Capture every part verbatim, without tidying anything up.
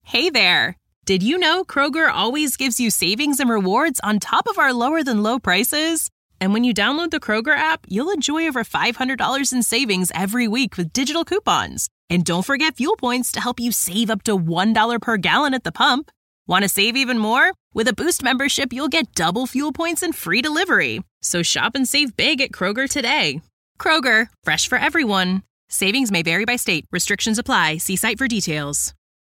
Hey there! Did you know Kroger always gives you savings and rewards on top of our lower-than-low prices? And when you download the Kroger app, you'll enjoy over five hundred dollars in savings every week with digital coupons. And don't forget fuel points to help you save up to one dollar per gallon at the pump. Want to save even more? With a Boost membership, you'll get double fuel points and free delivery. So shop and save big at Kroger today. Kroger, fresh for everyone. Savings may vary by state. Restrictions apply. See site for details.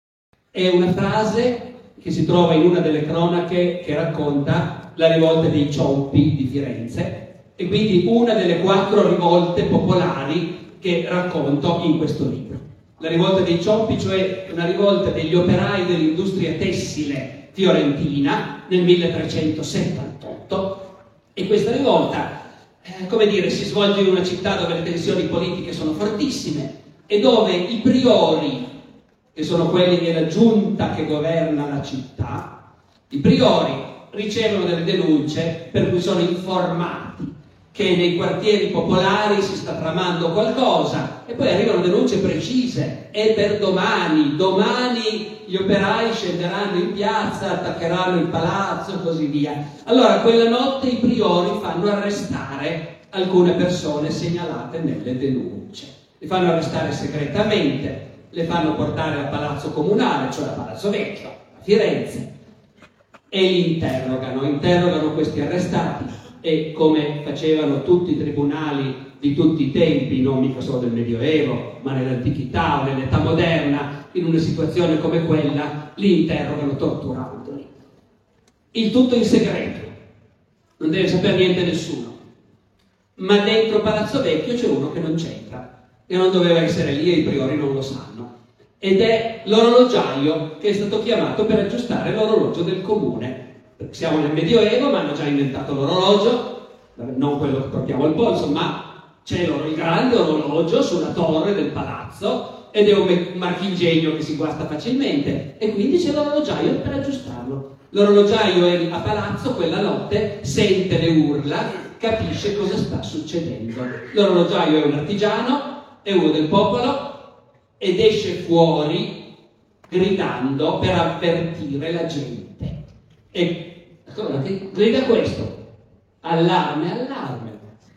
È una frase che si trova in una delle cronache che racconta la rivolta dei Ciompi di Firenze e quindi una delle quattro rivolte popolari che racconto in questo libro. La rivolta dei Ciompi, cioè una rivolta degli operai dell'industria tessile fiorentina nel milletrecentosettantotto, e questa rivolta, eh, come dire, si svolge in una città dove le tensioni politiche sono fortissime e dove i priori, che sono quelli della giunta che governa la città, i priori ricevono delle denunce per cui sono informati che nei quartieri popolari si sta tramando qualcosa e poi arrivano denunce precise: e per domani, domani gli operai scenderanno in piazza, attaccheranno il palazzo e così via. Allora quella notte i priori fanno arrestare alcune persone segnalate nelle denunce, li fanno arrestare segretamente, le fanno portare al Palazzo Comunale, cioè al Palazzo Vecchio, a Firenze, e li interrogano, interrogano questi arrestati e, come facevano tutti i tribunali di tutti i tempi, non mica solo del Medioevo, ma nell'antichità o nell'età moderna, in una situazione come quella, li interrogano torturandoli. Il tutto in segreto, non deve sapere niente nessuno, ma dentro Palazzo Vecchio c'è uno che non c'entra e non doveva essere lì e i priori non lo sanno, ed è l'orologiaio che è stato chiamato per aggiustare l'orologio del comune. Siamo nel Medioevo, ma hanno già inventato l'orologio, non quello che portiamo al polso, ma c'è il grande orologio sulla torre del palazzo ed è un marchingegno che si guasta facilmente, e quindi c'è l'orologiaio per aggiustarlo. L'orologiaio è a palazzo quella notte, sente le urla, capisce cosa sta succedendo. L'orologiaio è un artigiano, è uno del popolo ed esce fuori gridando per avvertire la gente. E allora, grida questo: allarme, allarme,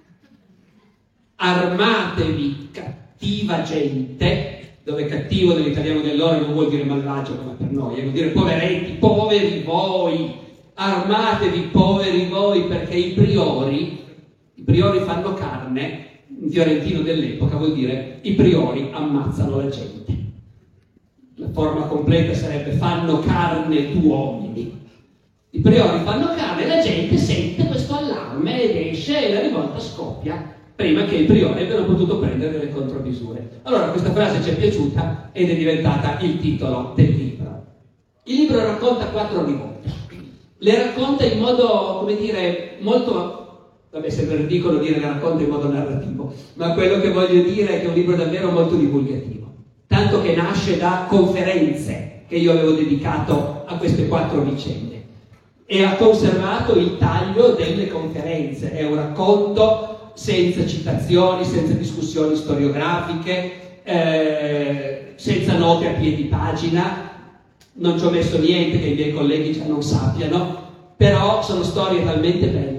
armatevi, cattiva gente, dove cattivo nell'italiano dell'ora non vuol dire malvagio come per noi, vuol dire poveretti, poveri voi, armatevi, poveri voi, perché i priori, i priori fanno carne. In fiorentino dell'epoca vuol dire i priori ammazzano la gente. La forma completa sarebbe fanno carne tu uomini. I priori fanno carne e la gente sente questo allarme ed esce e la rivolta scoppia prima che i priori abbiano potuto prendere delle contromisure. Allora questa frase ci è piaciuta ed è diventata il titolo del libro. Il libro racconta quattro rivolte. Le racconta in modo, come dire, molto... Vabbè, sembra ridicolo dire che racconta in modo narrativo, ma quello che voglio dire è che è un libro davvero molto divulgativo, tanto che nasce da conferenze che io avevo dedicato a queste quattro vicende e ha conservato il taglio delle conferenze. È un racconto senza citazioni, senza discussioni storiografiche, eh, senza note a piedi pagina. Non ci ho messo niente che i miei colleghi già non sappiano, però sono storie talmente belle,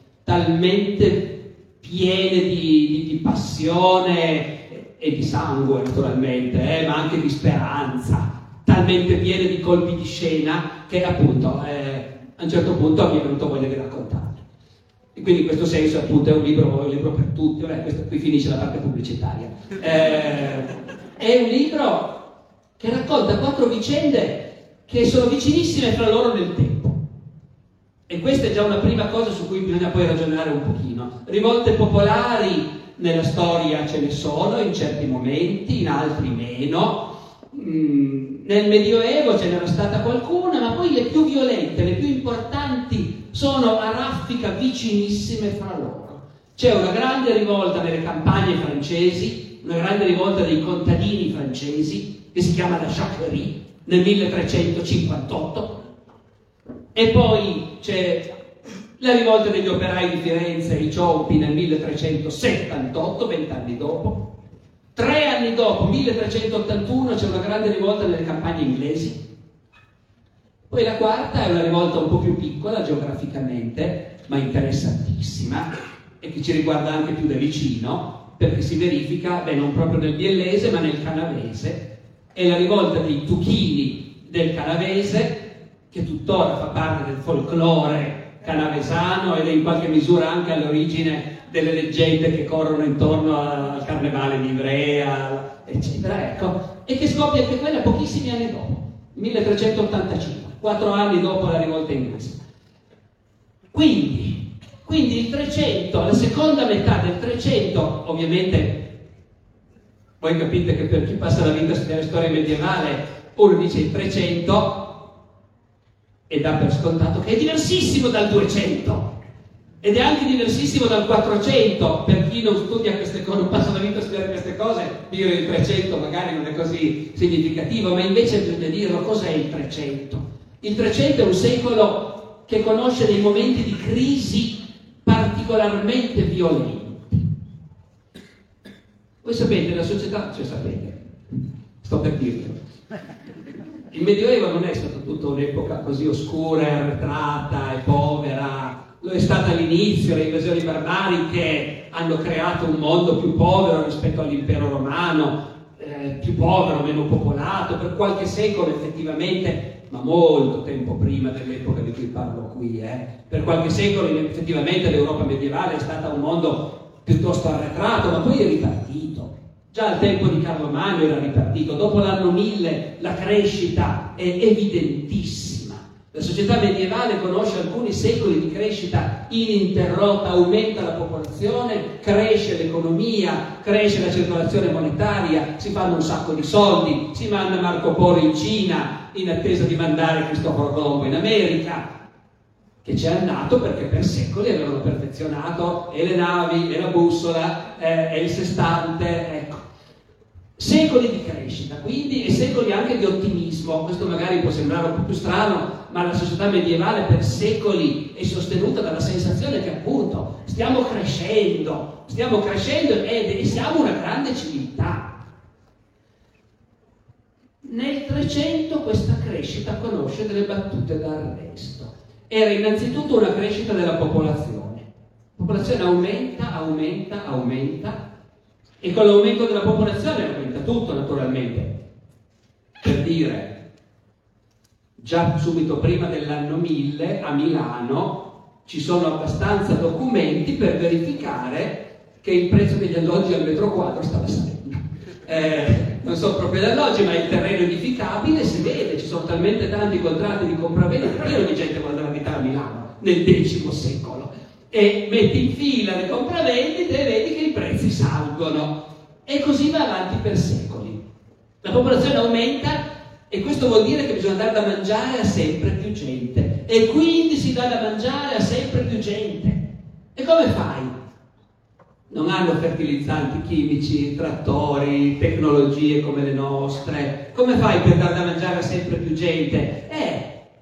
talmente piene di, di, di passione e di sangue naturalmente, eh, ma anche di speranza, talmente piene di colpi di scena che appunto eh, a un certo punto mi è venuto voglia di raccontarle. E quindi in questo senso appunto è un libro, un libro per tutti. Vabbè, questo qui finisce la parte pubblicitaria. Eh, è un libro che racconta quattro vicende che sono vicinissime fra loro nel tempo. E questa è già una prima cosa su cui bisogna poi ragionare un pochino. Rivolte popolari nella storia ce ne sono, in certi momenti, in altri meno. Mm, nel Medioevo ce n'era stata qualcuna, ma poi le più violente, le più importanti sono a raffica vicinissime fra loro. C'è una grande rivolta nelle campagne francesi, una grande rivolta dei contadini francesi, che si chiama la Jacquerie, nel milletrecentocinquantotto. E poi c'è la rivolta degli operai di Firenze, i Ciompi, nel milletrecentosettantotto, vent'anni dopo. Tre anni dopo, milletrecentottantuno, c'è una grande rivolta nelle campagne inglesi, Poi la quarta è una rivolta un po' più piccola geograficamente, ma interessantissima, e che ci riguarda anche più da vicino, perché si verifica, beh, non proprio nel biellese, ma nel canavese. È la rivolta dei Tuchini del Canavese, che tuttora fa parte del folklore canavesano ed è in qualche misura anche all'origine delle leggende che corrono intorno al carnevale di Ivrea, eccetera, ecco, e che scoppia anche quella pochissimi anni dopo, milletrecentottantacinque, quattro anni dopo la rivolta inglese. Quindi, quindi il trecento, la seconda metà del trecento, ovviamente, voi capite che per chi passa la vita a studiare storia medievale, uno dice il trecento e dà per scontato che è diversissimo dal duecento. Ed è anche diversissimo dal quattrocento, per chi non studia queste cose, non passa la vita a studiare queste cose, dire il trecento magari non è così significativo, ma invece bisogna dirlo, cos'è il trecento? Il trecento è un secolo che conosce dei momenti di crisi particolarmente violenti. Voi sapete, la società, cioè sapete, sto per dirlo, il Medioevo non è stata tutta un'epoca così oscura, e arretrata e povera. Lo è stata all'inizio, le invasioni barbariche hanno creato un mondo più povero rispetto all'impero romano, eh, più povero, meno popolato, per qualche secolo effettivamente, ma molto tempo prima dell'epoca di cui parlo qui, eh, per qualche secolo effettivamente l'Europa medievale è stata un mondo piuttosto arretrato, ma poi è ripartito. Già al tempo di Carlo Magno era ripartito, dopo l'anno mille la crescita è evidentissima. La società medievale conosce alcuni secoli di crescita ininterrotta, aumenta la popolazione, cresce l'economia, cresce la circolazione monetaria, si fanno un sacco di soldi, si manda Marco Polo in Cina in attesa di mandare Cristoforo Colombo in America, che ci è andato perché per secoli avevano perfezionato e le navi, e la bussola, eh, e il sestante, ecco. Secoli di crescita, quindi, e secoli anche di ottimismo. Questo magari può sembrare un po' più strano, ma la società medievale per secoli è sostenuta dalla sensazione che appunto stiamo crescendo, stiamo crescendo ed, e siamo una grande civiltà. Nel trecento questa crescita conosce delle battute d'arresto. Era innanzitutto una crescita della popolazione. La popolazione aumenta, aumenta, aumenta, e con l'aumento della popolazione aumenta tutto naturalmente. Per dire, già subito prima dell'anno mille a Milano ci sono abbastanza documenti per verificare che il prezzo degli alloggi al metro quadro stava salendo. Eh, non sono proprio gli alloggi, ma il terreno edificabile si vede, ci sono talmente tanti contratti di compravendita, pieno di gente vuole andare a abitare a Milano nel decimo secolo. E metti in fila le compravendite e vedi che i prezzi salgono. E così va avanti per secoli. La popolazione aumenta e questo vuol dire che bisogna dare da mangiare a sempre più gente. E quindi si dà da mangiare a sempre più gente. E come fai? Non hanno fertilizzanti chimici, trattori, tecnologie come le nostre. Come fai per dare da mangiare a sempre più gente? Eh,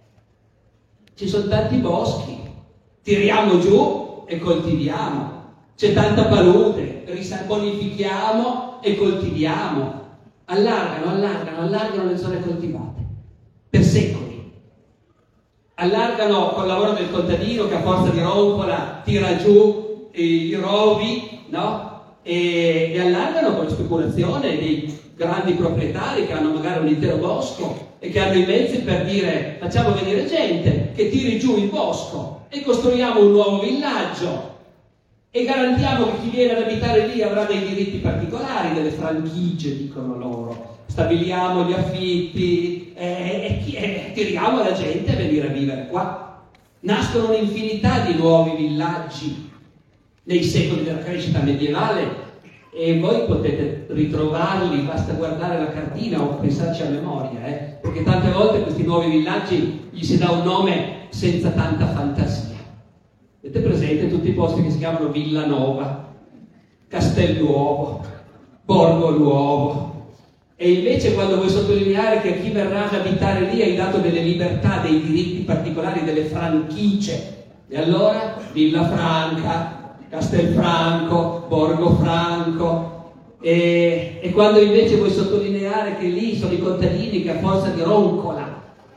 ci sono tanti boschi. Tiriamo giù e coltiviamo. C'è tanta palude, risabonifichiamo e coltiviamo. Allargano, allargano, allargano le zone coltivate. Per secoli. Allargano col lavoro del contadino che a forza di rompola tira giù i rovi, no? E, e allargano con la speculazione dei grandi proprietari che hanno magari un intero bosco e che hanno i mezzi per dire facciamo venire gente che tiri giù il bosco e costruiamo un nuovo villaggio e garantiamo che chi viene ad abitare lì avrà dei diritti particolari, delle franchigie, dicono loro. Stabiliamo gli affitti e, e, e tiriamo la gente a venire a vivere qua. Nascono un'infinità di nuovi villaggi nei secoli della crescita medievale e voi potete ritrovarli, basta guardare la cartina o pensarci a memoria, eh? Perché tante volte questi nuovi villaggi gli si dà un nome senza tanta fantasia. Avete presente tutti i posti che si chiamano Villanova, Castelnuovo, Borgo Nuovo? E invece quando vuoi sottolineare che a chi verrà ad abitare lì hai dato delle libertà, dei diritti particolari, delle franchigie, e allora Villafranca, Castelfranco, Borgofranco, e, e quando invece vuoi sottolineare che lì sono i contadini che a forza di roncola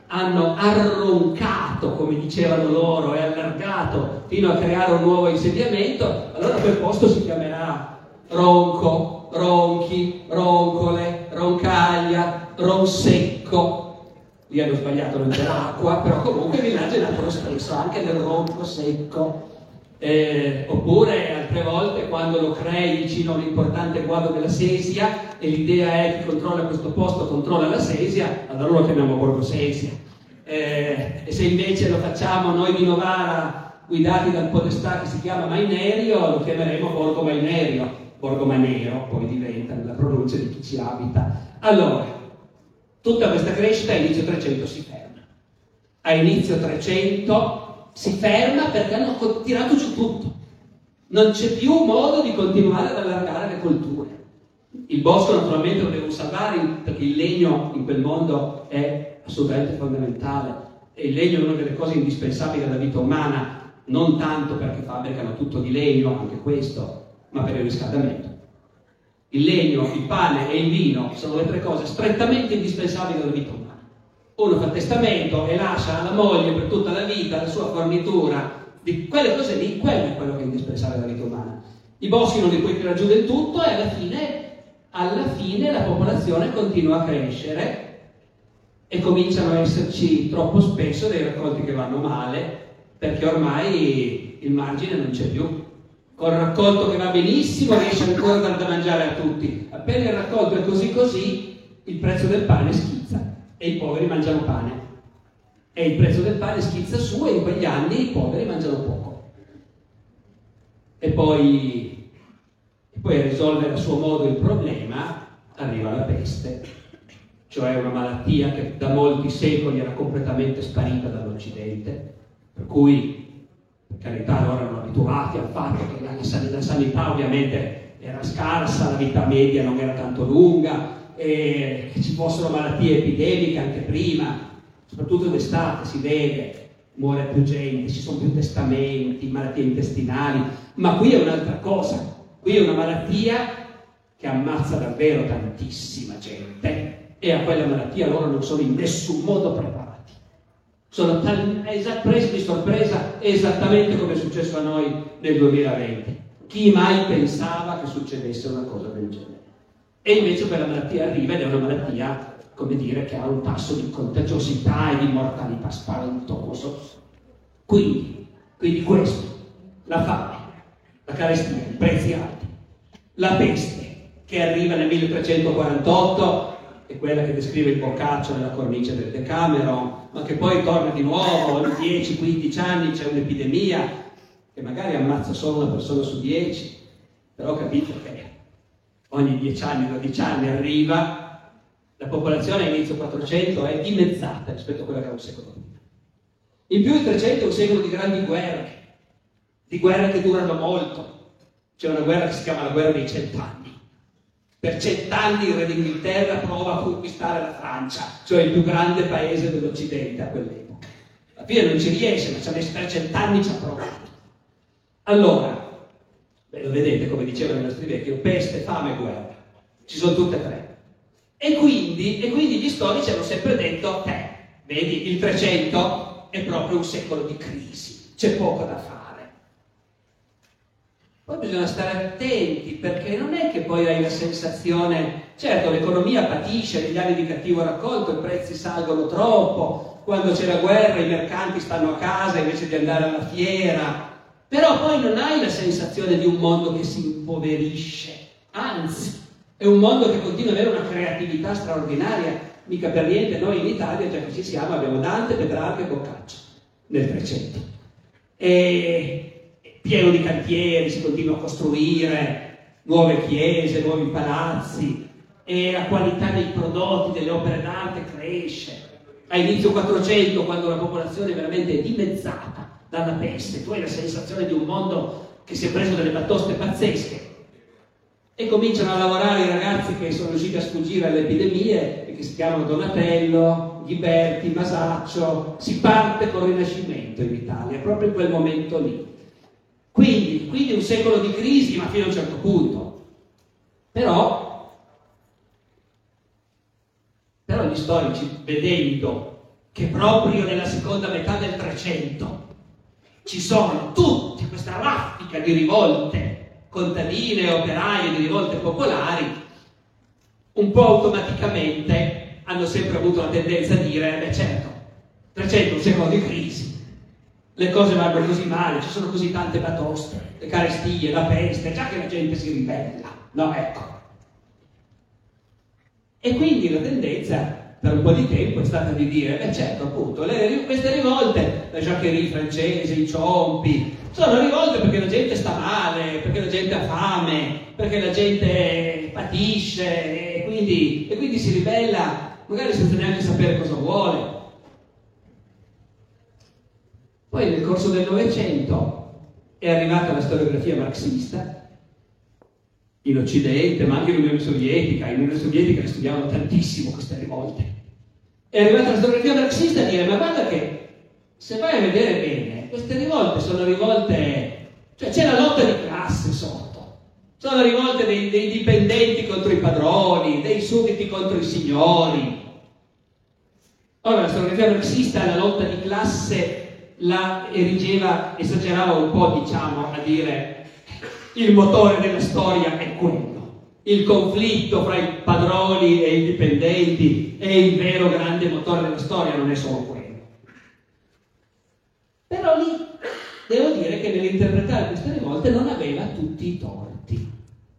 hanno arroncato, come dicevano loro, e allargato fino a creare un nuovo insediamento, allora quel posto si chiamerà Ronco, Ronchi, Roncole, Roncaglia, Ronsecco. Lì hanno sbagliato, non c'è l'acqua, però comunque il villaggio è nato lo stesso, anche nel Ronco secco. Eh, oppure altre volte quando lo crei vicino a un importante guado della Sesia e l'idea è che controlla questo posto, controlla la Sesia, allora lo chiamiamo Borgo Sesia. Eh, e se invece lo facciamo noi di Novara guidati dal podestà che si chiama Mainerio, lo chiameremo Borgo Mainerio, Borgo Manero poi diventa nella pronuncia di chi ci abita. Allora, tutta questa crescita a inizio trecento si ferma. A inizio trecento si ferma perché hanno tirato giù tutto. Non c'è più modo di continuare ad allargare le colture. Il bosco naturalmente lo devono salvare perché il legno in quel mondo è assolutamente fondamentale. E il legno è una delle cose indispensabili della vita umana, non tanto perché fabbricano tutto di legno, anche questo, ma per il riscaldamento. Il legno, il pane e il vino sono le tre cose strettamente indispensabili della vita umana. Uno fa testamento e lascia alla moglie per tutta la vita la sua fornitura di quelle cose lì, quello è quello che è indispensabile della vita umana. I boschi non li puoi tirare giù del tutto e alla fine, alla fine la popolazione continua a crescere e cominciano a esserci troppo spesso dei raccolti che vanno male perché ormai il margine non c'è più. Con il raccolto che va benissimo riesce ancora a dar da mangiare a tutti. Appena il raccolto è così così, il prezzo del pane schizza. E i poveri mangiano pane e il prezzo del pane schizza su e in quegli anni i poveri mangiano poco e poi, e poi a risolvere a suo modo il problema arriva la peste, cioè una malattia che da molti secoli era completamente sparita dall'Occidente, per cui per carità loro erano abituati al fatto che la sanità, la sanità ovviamente era scarsa, la vita media non era tanto lunga, e che ci fossero malattie epidemiche anche prima, soprattutto d'estate si vede, muore più gente, ci sono più testamenti, malattie intestinali, ma qui è un'altra cosa, qui è una malattia che ammazza davvero tantissima gente e a quella malattia loro non sono in nessun modo preparati, sono tal- presi di sorpresa esattamente come è successo a noi nel duemilaventi. Chi mai pensava che succedesse una cosa del genere? E invece quella malattia arriva ed è una malattia, come dire, che ha un tasso di contagiosità e di mortalità spaventoso. Quindi, quindi questo, la fame, la carestia, i prezzi alti, la peste che arriva nel milletrecentoquarantotto, è quella che descrive il Boccaccio nella cornice del Decameron, ma che poi torna di nuovo, ogni dieci quindici anni c'è un'epidemia che magari ammazza solo una persona su dieci, però capite che ogni dieci anni, dodici anni arriva, la popolazione a inizio quattrocento è dimezzata rispetto a quella che era un secolo prima. In più il trecento è un secolo di grandi guerre, di guerre che durano molto. C'è una guerra che si chiama la guerra dei cent'anni. Per cent'anni il re d'Inghilterra prova a conquistare la Francia, cioè il più grande paese dell'Occidente a quell'epoca. Alla fine non ci riesce, ma ci ha messo trecento anni, ci ha provato. Allora, beh, lo vedete, come dicevano i nostri vecchi, peste, fame e guerra. Ci sono tutte e tre. E quindi, e quindi gli storici hanno sempre detto, eh, vedi, il trecento è proprio un secolo di crisi, c'è poco da fare. Poi bisogna stare attenti, perché non è che poi hai la sensazione, certo l'economia patisce, negli anni di cattivo raccolto i prezzi salgono troppo, quando c'è la guerra i mercanti stanno a casa invece di andare alla fiera, però poi non hai la sensazione di un mondo che si impoverisce, anzi, è un mondo che continua ad avere una creatività straordinaria, mica per niente noi in Italia, già che ci siamo, abbiamo Dante, Petrarca e Boccaccio nel trecento. E pieno di cantieri, si continua a costruire nuove chiese, nuovi palazzi, e la qualità dei prodotti, delle opere d'arte cresce. A inizio quattrocento, quando la popolazione è veramente dimezzata dalla peste, tu hai la sensazione di un mondo che si è preso delle batoste pazzesche, e cominciano a lavorare i ragazzi che sono riusciti a sfuggire alle epidemie e che si chiamano Donatello, Ghiberti, Masaccio. Si parte col Rinascimento in Italia, proprio in quel momento lì. Quindi, quindi un secolo di crisi, ma fino a un certo punto. Però, però gli storici, vedendo che proprio nella seconda metà del trecento ci sono tutta questa raffica di rivolte contadine, operaie, di rivolte popolari, un po' automaticamente hanno sempre avuto la tendenza a dire, beh certo, trecento è un secolo di crisi, le cose vanno così male, ci sono così tante batoste, le carestie, la peste, già che la gente si ribella, no, ecco. E quindi la tendenza per un po' di tempo è stata di dire, beh certo, appunto, le, queste rivolte, la Jacquerie francese, i ciompi, sono rivolte perché la gente sta male, perché la gente ha fame, perché la gente patisce e quindi, e quindi si ribella, magari senza neanche sapere cosa vuole. Poi nel corso del Novecento è arrivata la storiografia marxista, in Occidente, ma anche in Unione Sovietica. In Unione Sovietica ne studiavano tantissimo queste rivolte. È arrivata la storiografia marxista a dire, ma guarda che se vai a vedere bene, queste rivolte sono rivolte, cioè c'è la lotta di classe sotto, sono rivolte dei, dei dipendenti contro i padroni, dei sudditi contro i signori. Ora la storiografia marxista la lotta di classe la erigeva, esagerava un po', diciamo, a dire il motore della storia è quello. Il conflitto fra i padroni e i dipendenti è il vero grande motore della storia, non è solo quello. Però lì devo dire che nell'interpretare queste rivolte non aveva tutti i torti.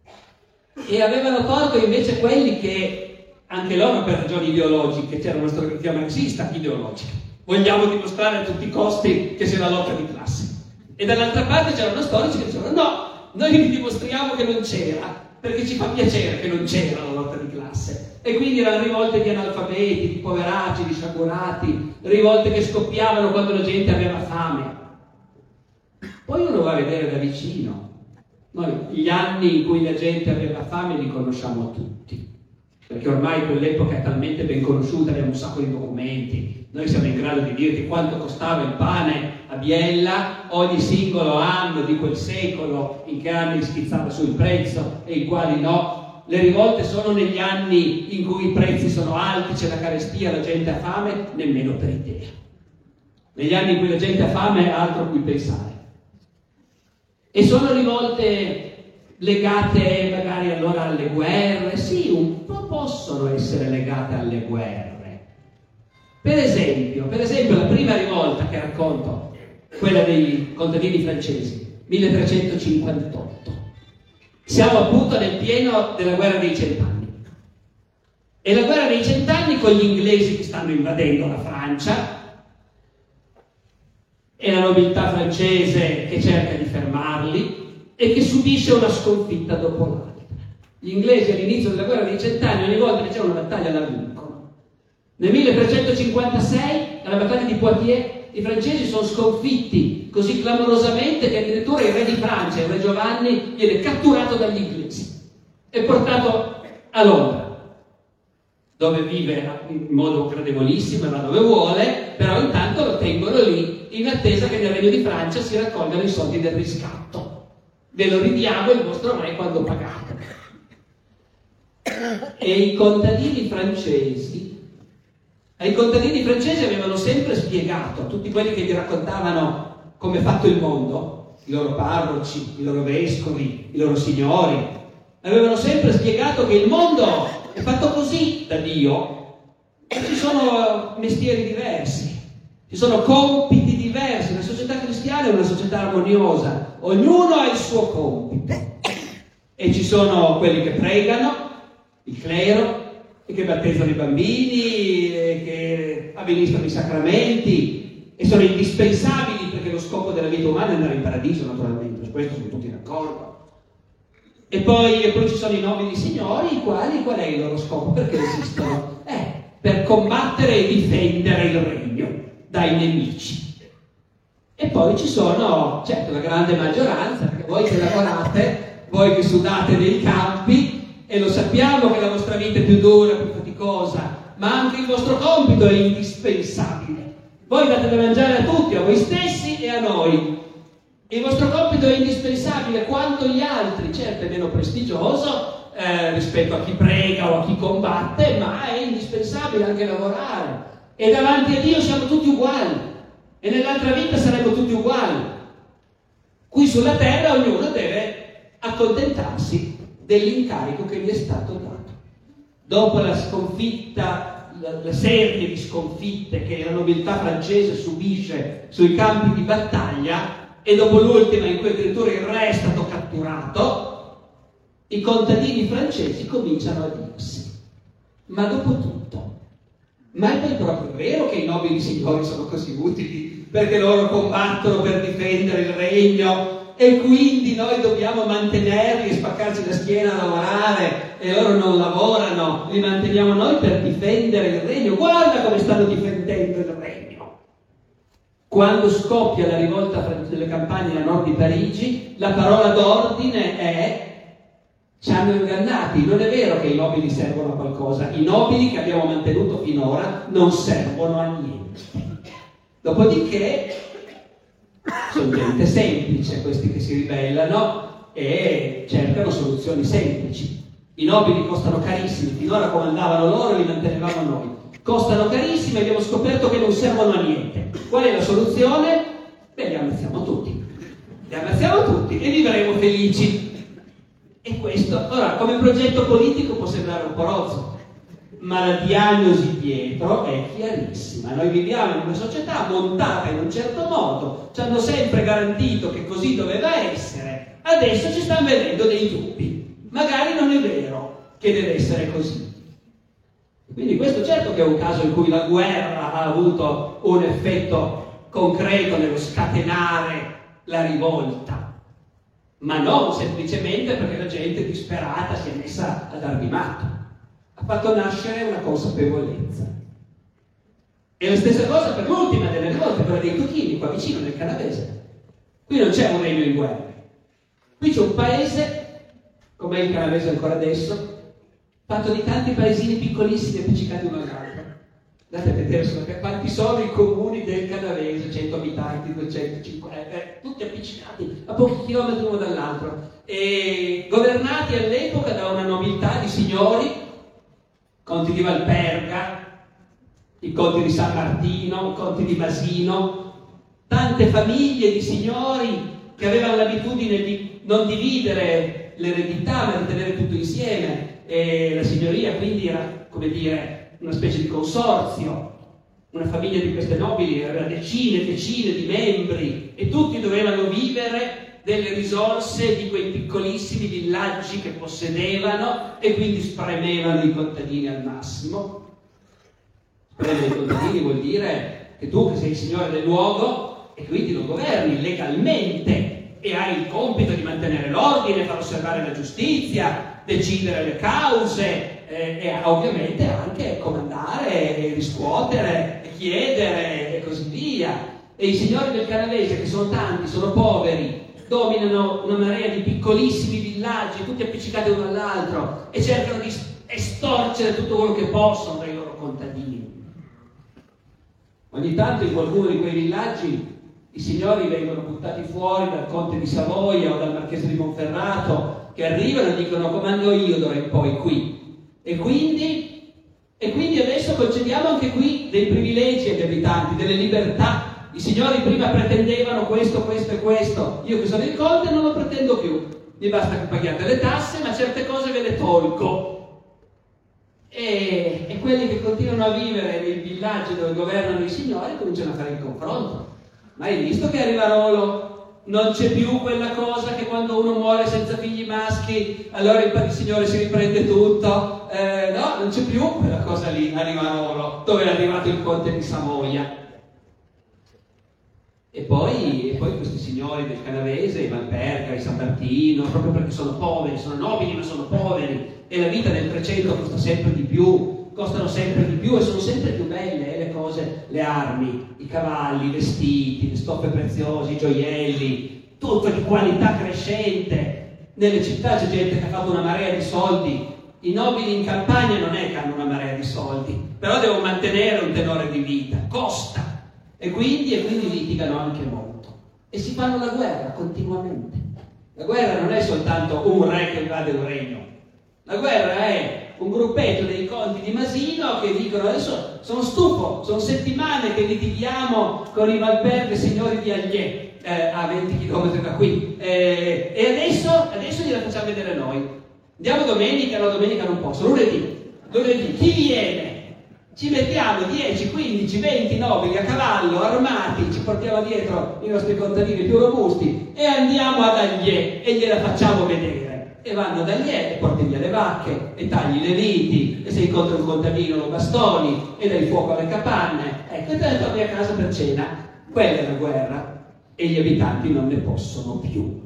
E avevano torto invece quelli che, anche loro per ragioni ideologiche, c'era una storiografia marxista ideologica. Vogliamo dimostrare a tutti i costi che sia una lotta di classe. E dall'altra parte c'erano storici che dicevano no, noi vi dimostriamo che non c'era, perché ci fa piacere che non c'era la lotta di classe. E quindi erano rivolte di analfabeti, di poveracci, di sciagurati, rivolte che scoppiavano quando la gente aveva fame. Poi uno va a vedere da vicino. Noi gli anni in cui la gente aveva fame li conosciamo tutti, perché ormai quell'epoca è talmente ben conosciuta, abbiamo un sacco di documenti. Noi siamo in grado di dirti quanto costava il pane a Biella ogni singolo anno di quel secolo, in che anni schizzava su il prezzo e in quali no. Le rivolte sono negli anni in cui i prezzi sono alti, c'è la carestia, la gente ha fame, nemmeno per idea. Negli anni in cui la gente ha fame, altro a cui pensare. E sono rivolte legate magari allora alle guerre, sì, un po' possono essere legate alle guerre. Per esempio, per esempio la prima rivolta che racconto, quella dei contadini francesi, milletrecentocinquantotto. Siamo appunto nel pieno della guerra dei cent'anni. E la guerra dei cent'anni con gli inglesi che stanno invadendo la Francia e la nobiltà francese che cerca di fermarli e che subisce una sconfitta dopo l'altra. Gli inglesi all'inizio della guerra dei cent'anni ogni volta che c'è una battaglia la vincono. Nel milletrecentocinquantasei, alla battaglia di Poitiers, i francesi sono sconfitti così clamorosamente che addirittura il re di Francia, il re Giovanni, viene catturato dagli inglesi e portato a Londra, dove vive in modo gradevolissimo e va dove vuole, però intanto lo tengono lì in attesa che nel regno di Francia si raccolgano i soldi del riscatto. Ve lo ridiamo il vostro re quando pagate. E i contadini francesi Ai contadini francesi avevano sempre spiegato, a tutti quelli che gli raccontavano come è fatto il mondo, i loro parroci, i loro vescovi, i loro signori, avevano sempre spiegato che il mondo è fatto così da Dio, e ci sono mestieri diversi, ci sono compiti diversi. La società cristiana è una società armoniosa, ognuno ha il suo compito, e ci sono quelli che pregano, il clero, e che battezzano i bambini, e che amministrano i sacramenti, e sono indispensabili perché lo scopo della vita umana è andare in paradiso, naturalmente, su questo sono tutti d'accordo. E poi, e poi ci sono i nobili signori, i quali, qual è il loro scopo? Perché esistono? Eh, per combattere e difendere il regno dai nemici. E poi ci sono, certo, la grande maggioranza, perché voi che lavorate, voi che sudate nei campi, e lo sappiamo che la vostra vita è più dura, più faticosa, ma anche il vostro compito è indispensabile. Voi date da mangiare a tutti, a voi stessi e a noi. Il vostro compito è indispensabile quanto gli altri, certo è meno prestigioso eh, rispetto a chi prega o a chi combatte, ma è indispensabile anche lavorare. e davanti a Dio siamo tutti uguali e nell'altra vita saremo tutti uguali. Qui sulla terra ognuno deve accontentarsi dell'incarico che gli è stato dato. Dopo la sconfitta, la, la serie di sconfitte che la nobiltà francese subisce sui campi di battaglia, e dopo l'ultima in cui addirittura il re è stato catturato, i contadini francesi cominciano a dirsi: ma dopo tutto, ma è poi proprio vero che i nobili signori sono così utili, perché loro combattono per difendere il regno e quindi noi dobbiamo mantenerli e spaccarci la schiena a lavorare e loro non lavorano, li manteniamo noi per difendere il regno? Guarda come stanno difendendo il regno. Quando scoppia la rivolta delle campagne a nord di Parigi, la parola d'ordine è: ci hanno ingannati, non è vero che i nobili servono a qualcosa, i nobili che abbiamo mantenuto finora non servono a niente. Dopodiché sono gente semplice questi che si ribellano e cercano soluzioni semplici. I nobili costano carissimi, finora comandavano loro e li mantenevamo noi. Costano carissimi e abbiamo scoperto che non servono a niente. Qual è la soluzione? Beh, li ammazziamo tutti. Li ammazziamo tutti e vivremo felici. E questo, ora, come progetto politico può sembrare un po' rozzo, ma la diagnosi dietro è chiarissima. Noi viviamo in una società montata in un certo modo, ci hanno sempre garantito che così doveva essere, adesso ci stanno venendo dei dubbi. Magari non è vero che deve essere così. Quindi questo certo che è un caso in cui la guerra ha avuto un effetto concreto nello scatenare la rivolta, ma non semplicemente perché la gente disperata si è messa ad armi matto. Ha fatto nascere una consapevolezza. E la stessa cosa per l'ultima delle rivolte, quella dei Tuchini, qua vicino nel Canavese. Qui non c'è un regno in guerra. Qui c'è un paese, come il Canavese ancora adesso, fatto di tanti paesini piccolissimi appiccicati uno all'altro. Andate a vedere quanti sono i comuni del Canavese, cento abitanti, duecentocinquanta, eh, tutti appiccicati a pochi chilometri uno dall'altro, e governati all'epoca da una nobiltà di signori, conti di Valperga, i conti di San Martino, i conti di Masino, tante famiglie di signori che avevano l'abitudine di non dividere l'eredità ma di tenere tutto insieme. E la signoria quindi era, come dire, una specie di consorzio. Una famiglia di queste nobili aveva decine e decine di membri e tutti dovevano vivere delle risorse di quei piccolissimi villaggi che possedevano e quindi spremevano i contadini al massimo. Spremere i contadini vuol dire che tu, che sei il signore del luogo e quindi lo governi legalmente e hai il compito di mantenere l'ordine, far osservare la giustizia, decidere le cause eh, e ovviamente anche comandare, e riscuotere, e chiedere e così via. E i signori del Canavese, che sono tanti, sono poveri, dominano una marea di piccolissimi villaggi, tutti appiccicati uno all'altro, e cercano di estorcere tutto quello che possono dai loro contadini. Ogni tanto in qualcuno di quei villaggi i signori vengono buttati fuori dal conte di Savoia o dal marchese di Monferrato, che arrivano e dicono: comando io d'ora in poi qui. E quindi, e quindi adesso concediamo anche qui dei privilegi agli abitanti, delle libertà. I signori prima pretendevano questo, questo e questo. Io che sono il conte non lo pretendo più. Mi basta che paghiate le tasse, ma certe cose ve le tolgo. E, e quelli che continuano a vivere nei villaggi dove governano i signori cominciano a fare il confronto. Ma hai visto che a Rivarolo non c'è più quella cosa che quando uno muore senza figli maschi allora il, il signore si riprende tutto? Eh, no, non c'è più quella cosa lì a Rivarolo, dove è arrivato il conte di Savoia. E poi, e poi questi signori del Canavese, i Valperga, i San Martino, proprio perché sono poveri, sono nobili ma sono poveri, e la vita del Trecento costa sempre di più, costano sempre di più e sono sempre più belle eh, le cose, le armi, i cavalli, i vestiti, le stoffe preziose, i gioielli, tutto di qualità crescente. Nelle città c'è gente che ha fatto una marea di soldi, i nobili in campagna non è che hanno una marea di soldi, però devono mantenere un tenore di vita, costa. E quindi, e quindi litigano anche molto. E si fanno la guerra continuamente. La guerra non è soltanto un re che invade un regno. La guerra è un gruppetto dei conti di Masino che dicono adesso sono stufo, sono settimane che litighiamo con i Valverde signori di Agliè, eh, a venti chilometri da qui, eh, e adesso, adesso gliela facciamo vedere noi. Andiamo domenica, no domenica non posso, lunedì, lunedì, chi viene? Ci mettiamo dieci, quindici, venti nobili a cavallo, armati, ci portiamo dietro i nostri contadini più robusti e andiamo ad Agliè e gliela facciamo vedere. E vanno da Agliè e porti via le vacche e tagli le viti e se incontri un contadino lo bastoni e dai fuoco alle capanne. Ecco, e te ne torni a casa per cena. Quella è la guerra e gli abitanti non ne possono più.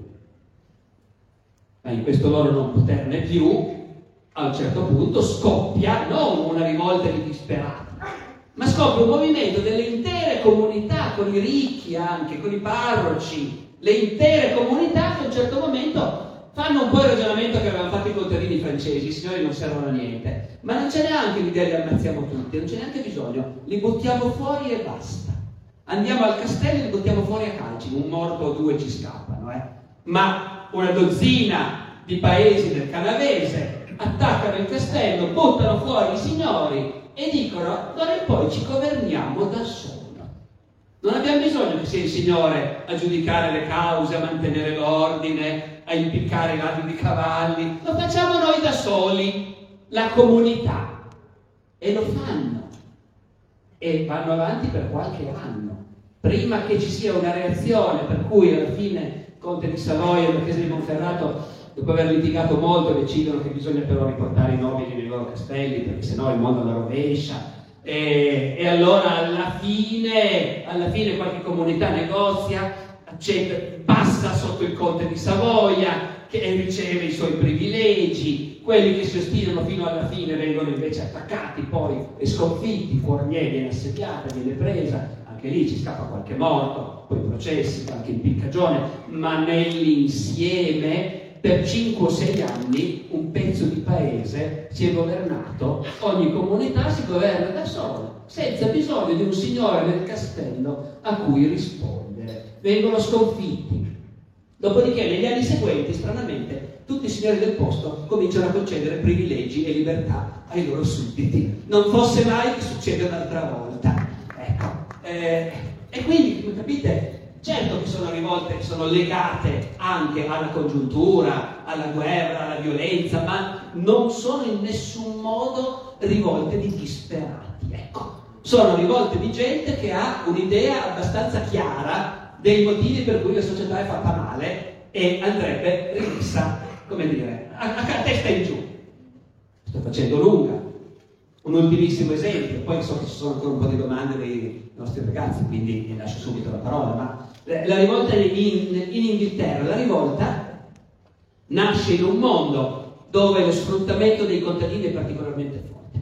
Ma in questo loro non poterne più, a un certo punto scoppia non una rivolta di disperati, ma scoppia un movimento delle intere comunità, con i ricchi anche, con i parroci, le intere comunità che a un certo momento fanno un po' il ragionamento che avevano fatto i contadini francesi: i signori non servono a niente, ma non c'è neanche l'idea li ammazziamo tutti, non c'è neanche bisogno, li buttiamo fuori e basta. Andiamo al castello e li buttiamo fuori a calci, un morto o due ci scappano, eh? Ma una dozzina di paesi del Canavese attaccano il castello, buttano fuori i signori e dicono: d'ora in poi ci governiamo da soli. Non abbiamo bisogno che sia il Signore a giudicare le cause, a mantenere l'ordine, a impiccare i lati di cavalli. Lo facciamo noi da soli, la comunità. E lo fanno. E vanno avanti per qualche anno, prima che ci sia una reazione per cui alla fine Conte di Savoia e Marchese di Monferrato, dopo aver litigato molto, decidono che bisogna però riportare i nobili nei loro castelli, perché sennò il mondo la rovescia. E, e allora alla fine, alla fine qualche comunità negozia, accende, passa sotto il Conte di Savoia, che riceve i suoi privilegi. Quelli che si ostinano fino alla fine vengono invece attaccati poi e sconfitti. Fournier viene assediata, viene presa, anche lì ci scappa qualche morto, poi processi, qualche impiccagione, ma nell'insieme per cinque o sei anni un pezzo di paese si è governato, ogni comunità si governa da sola, senza bisogno di un signore nel castello a cui rispondere. Vengono sconfitti. Dopodiché negli anni seguenti, stranamente, tutti i signori del posto cominciano a concedere privilegi e libertà ai loro sudditi. Non fosse mai che succeda un'altra volta. Ecco. Eh, e quindi, come capite, certo che sono rivolte che sono legate anche alla congiuntura, alla guerra, alla violenza, ma non sono in nessun modo rivolte di disperati. Ecco, sono rivolte di gente che ha un'idea abbastanza chiara dei motivi per cui la società è fatta male e andrebbe rimessa, come dire, a, a testa in giù. Sto facendo lunga. Un ultimissimo esempio, poi so che ci sono ancora un po' di domande dei nostri ragazzi, quindi vi lascio subito la parola, ma la rivolta in, in Inghilterra, la rivolta nasce in un mondo dove lo sfruttamento dei contadini è particolarmente forte.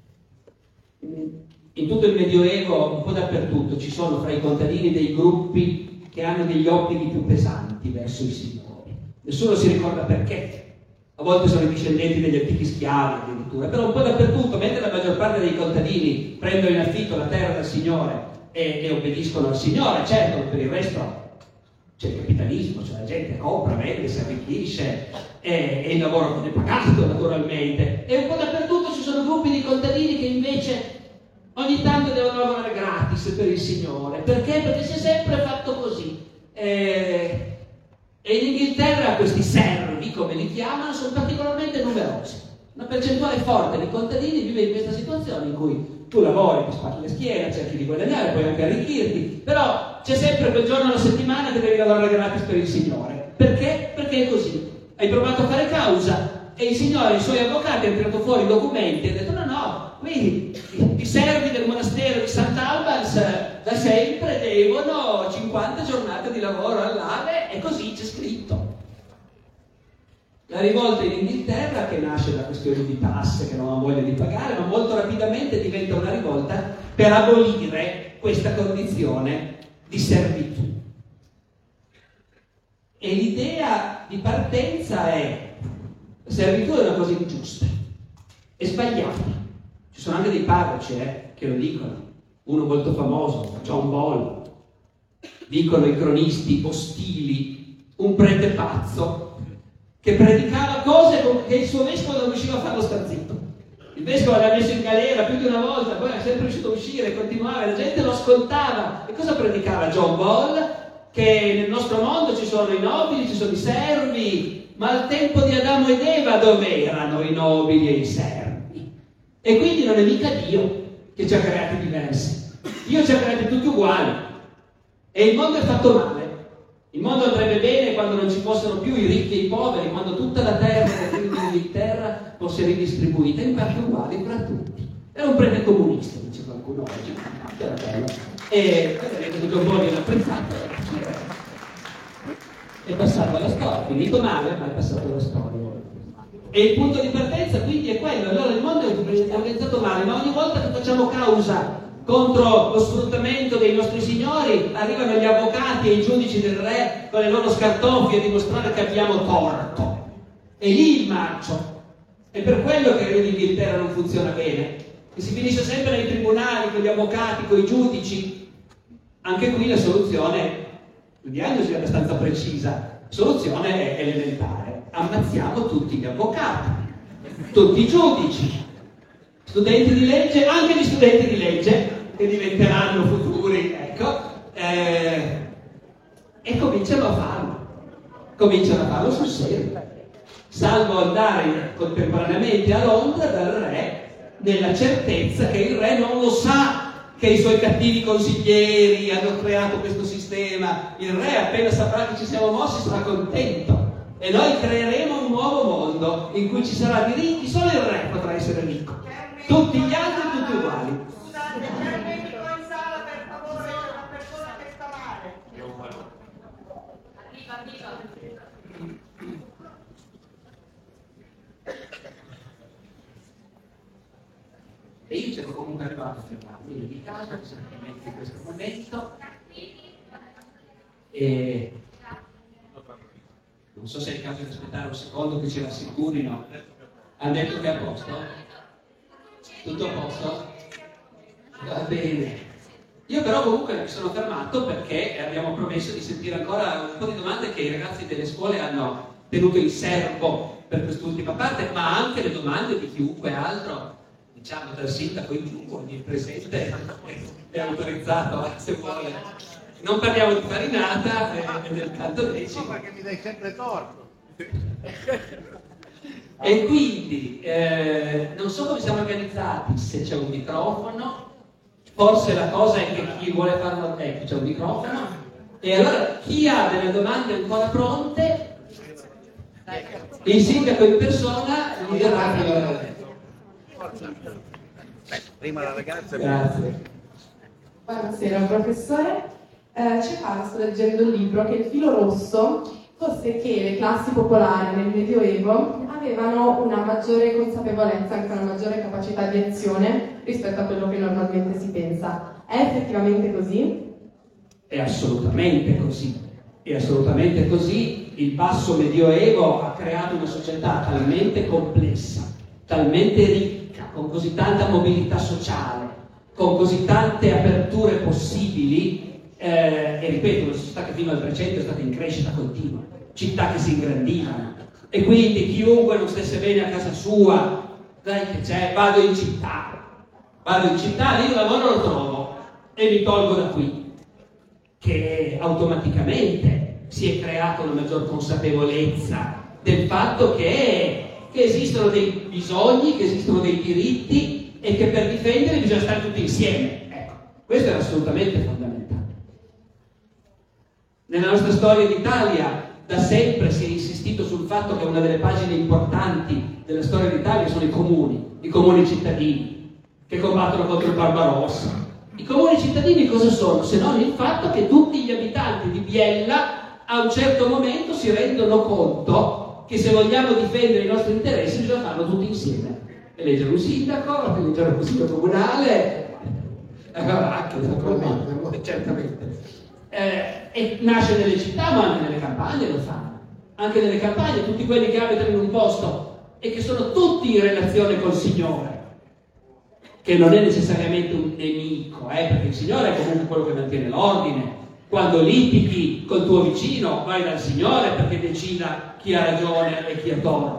In tutto il Medioevo, un po' dappertutto, ci sono fra i contadini dei gruppi che hanno degli obblighi più pesanti verso i signori. Nessuno si ricorda perché. A volte sono i discendenti degli antichi schiavi addirittura, però un po' dappertutto, mentre la maggior parte dei contadini prendono in affitto la terra dal Signore e, e obbediscono al Signore, certo, per il resto c'è il capitalismo, cioè la gente compra, vende, si arricchisce e, e il lavoro non è pagato naturalmente. E un po' dappertutto ci sono gruppi di contadini che invece ogni tanto devono lavorare gratis per il Signore. Perché? Perché si è sempre fatto così. E, e in Inghilterra questi servi, come li chiamano, sono particolarmente numerosi. Una percentuale forte di contadini vive in questa situazione in cui tu lavori, ti spacchi le schiene, cerchi di guadagnare, puoi anche arricchirti, però c'è sempre quel giorno alla settimana che devi lavorare gratis per il Signore. Perché? Perché è così. Hai provato a fare causa e il Signore e i suoi avvocati hanno tirato fuori i documenti e hanno detto no, no, qui i servi del monastero di Sant'Albans da sempre devono cinquanta giornate di lavoro all'anno e così c'è scritto. La rivolta in Inghilterra, che nasce da questioni di tasse che non hanno voglia di pagare, ma molto rapidamente diventa una rivolta per abolire questa condizione di servitù. E l'idea di partenza è: la servitù è una cosa ingiusta, è sbagliata. Ci sono anche dei parroci eh, che lo dicono. Uno molto famoso, John Ball, dicono i cronisti ostili, un prete pazzo che predicava cose che il suo vescovo non riusciva a farlo star zitto. Il vescovo l'aveva messo in galera più di una volta, poi era sempre riuscito a uscire, continuava, la gente lo ascoltava. E cosa predicava John Ball? Che nel nostro mondo ci sono i nobili, ci sono i servi, ma al tempo di Adamo ed Eva dove erano i nobili e i servi? E quindi non è mica Dio che ci ha creati diversi. Dio ci ha creati tutti uguali. E il mondo è fatto male. Il mondo andrebbe bene quando non ci fossero più i ricchi e i poveri, quando tutta la terra, l'Inghilterra, fosse ridistribuita in parti uguali fra tutti. Era un prete comunista, dice qualcuno oggi. Era bello. E vedete che John Ball era apprezzato. È passato alla storia, finito male, ma è passato alla storia. E il punto di partenza quindi è quello. Allora il mondo è organizzato male, ma ogni volta che facciamo causa contro lo sfruttamento dei nostri signori, arrivano gli avvocati e i giudici del re con le loro scartoffie a dimostrare che abbiamo torto. E lì il marcio. È per quello che il re d'Inghilterra non funziona bene. Che si finisce sempre nei tribunali, con gli avvocati, con i giudici. Anche qui la soluzione, la diagnosi è abbastanza precisa, la soluzione è elementare. Ammazziamo tutti gli avvocati, tutti i giudici, studenti di legge, anche gli studenti di legge, che diventeranno futuri, ecco, eh, e cominciano a farlo, cominciano a farlo sul serio, salvo andare contemporaneamente a Londra dal re, nella certezza che il re non lo sa che i suoi cattivi consiglieri hanno creato questo sistema. Il re, appena saprà che ci siamo mossi, sarà contento, e noi creeremo un nuovo mondo in cui ci sarà diritti, solo il re potrà essere ricco, tutti gli altri tutti uguali. Scusate, c'è un medico in sala, per favore, una persona che sta male. Arriva, arriva. E io cerco comunque arrivato a fermarmi in casa, esattamente in questo momento. E non so se è il caso di aspettare un secondo che ci rassicurino. Hanno detto che è a posto? Tutto a posto? Va bene. Io però comunque mi sono fermato perché abbiamo promesso di sentire ancora un po' di domande che i ragazzi delle scuole hanno tenuto in serbo per quest'ultima parte, ma anche le domande di chiunque altro, diciamo dal sindaco in giù, ogni presente è autorizzato, se vuole. Non parliamo di farinata e del canto decimo. Perché mi dai sempre torto. E quindi eh, non so come siamo organizzati, se c'è un microfono, forse la cosa è che chi vuole farlo, ecco, c'è un microfono, e allora chi ha delle domande ancora pronte, il sindaco in persona gli darà che... Prima la ragazza. Grazie. Buonasera professore, eh, ci parla, sto leggendo un libro, che il filo rosso fosse che le classi popolari nel Medioevo avevano una maggiore consapevolezza, anche una maggiore capacità di azione rispetto a quello che normalmente si pensa. È effettivamente così? È assolutamente così, è assolutamente così. Il basso Medioevo ha creato una società talmente complessa, talmente ricca, con così tanta mobilità sociale, con così tante aperture possibili, eh, e ripeto, una società che fino al Trecento è stata in crescita continua, città che si ingrandivano, e quindi chiunque non stesse bene a casa sua, dai che c'è, vado in città, vado in città, lì un lavoro lo trovo e mi tolgo da qui, che automaticamente si è creata una maggior consapevolezza del fatto che, che esistono dei bisogni, che esistono dei diritti e che per difenderli bisogna stare tutti insieme. Ecco, questo è assolutamente fondamentale. Nella nostra storia d'Italia da sempre si è insistito sul fatto che una delle pagine importanti della storia d'Italia sono i comuni, i comuni cittadini, che combattono contro il Barbarossa. I comuni cittadini cosa sono? Se non il fatto che tutti gli abitanti di Biella a un certo momento si rendono conto che se vogliamo difendere i nostri interessi bisogna farlo tutti insieme. Eleggere un sindaco, eleggere un consiglio comunale, anche naturalmente, certamente. Eh, e nasce nelle città, ma anche nelle campagne lo fanno. Anche nelle campagne, tutti quelli che abitano in un posto e che sono tutti in relazione col Signore, che non è necessariamente un nemico, eh, perché il Signore è comunque quello che mantiene l'ordine. Quando litighi col tuo vicino, vai dal Signore perché decida chi ha ragione e chi ha torto.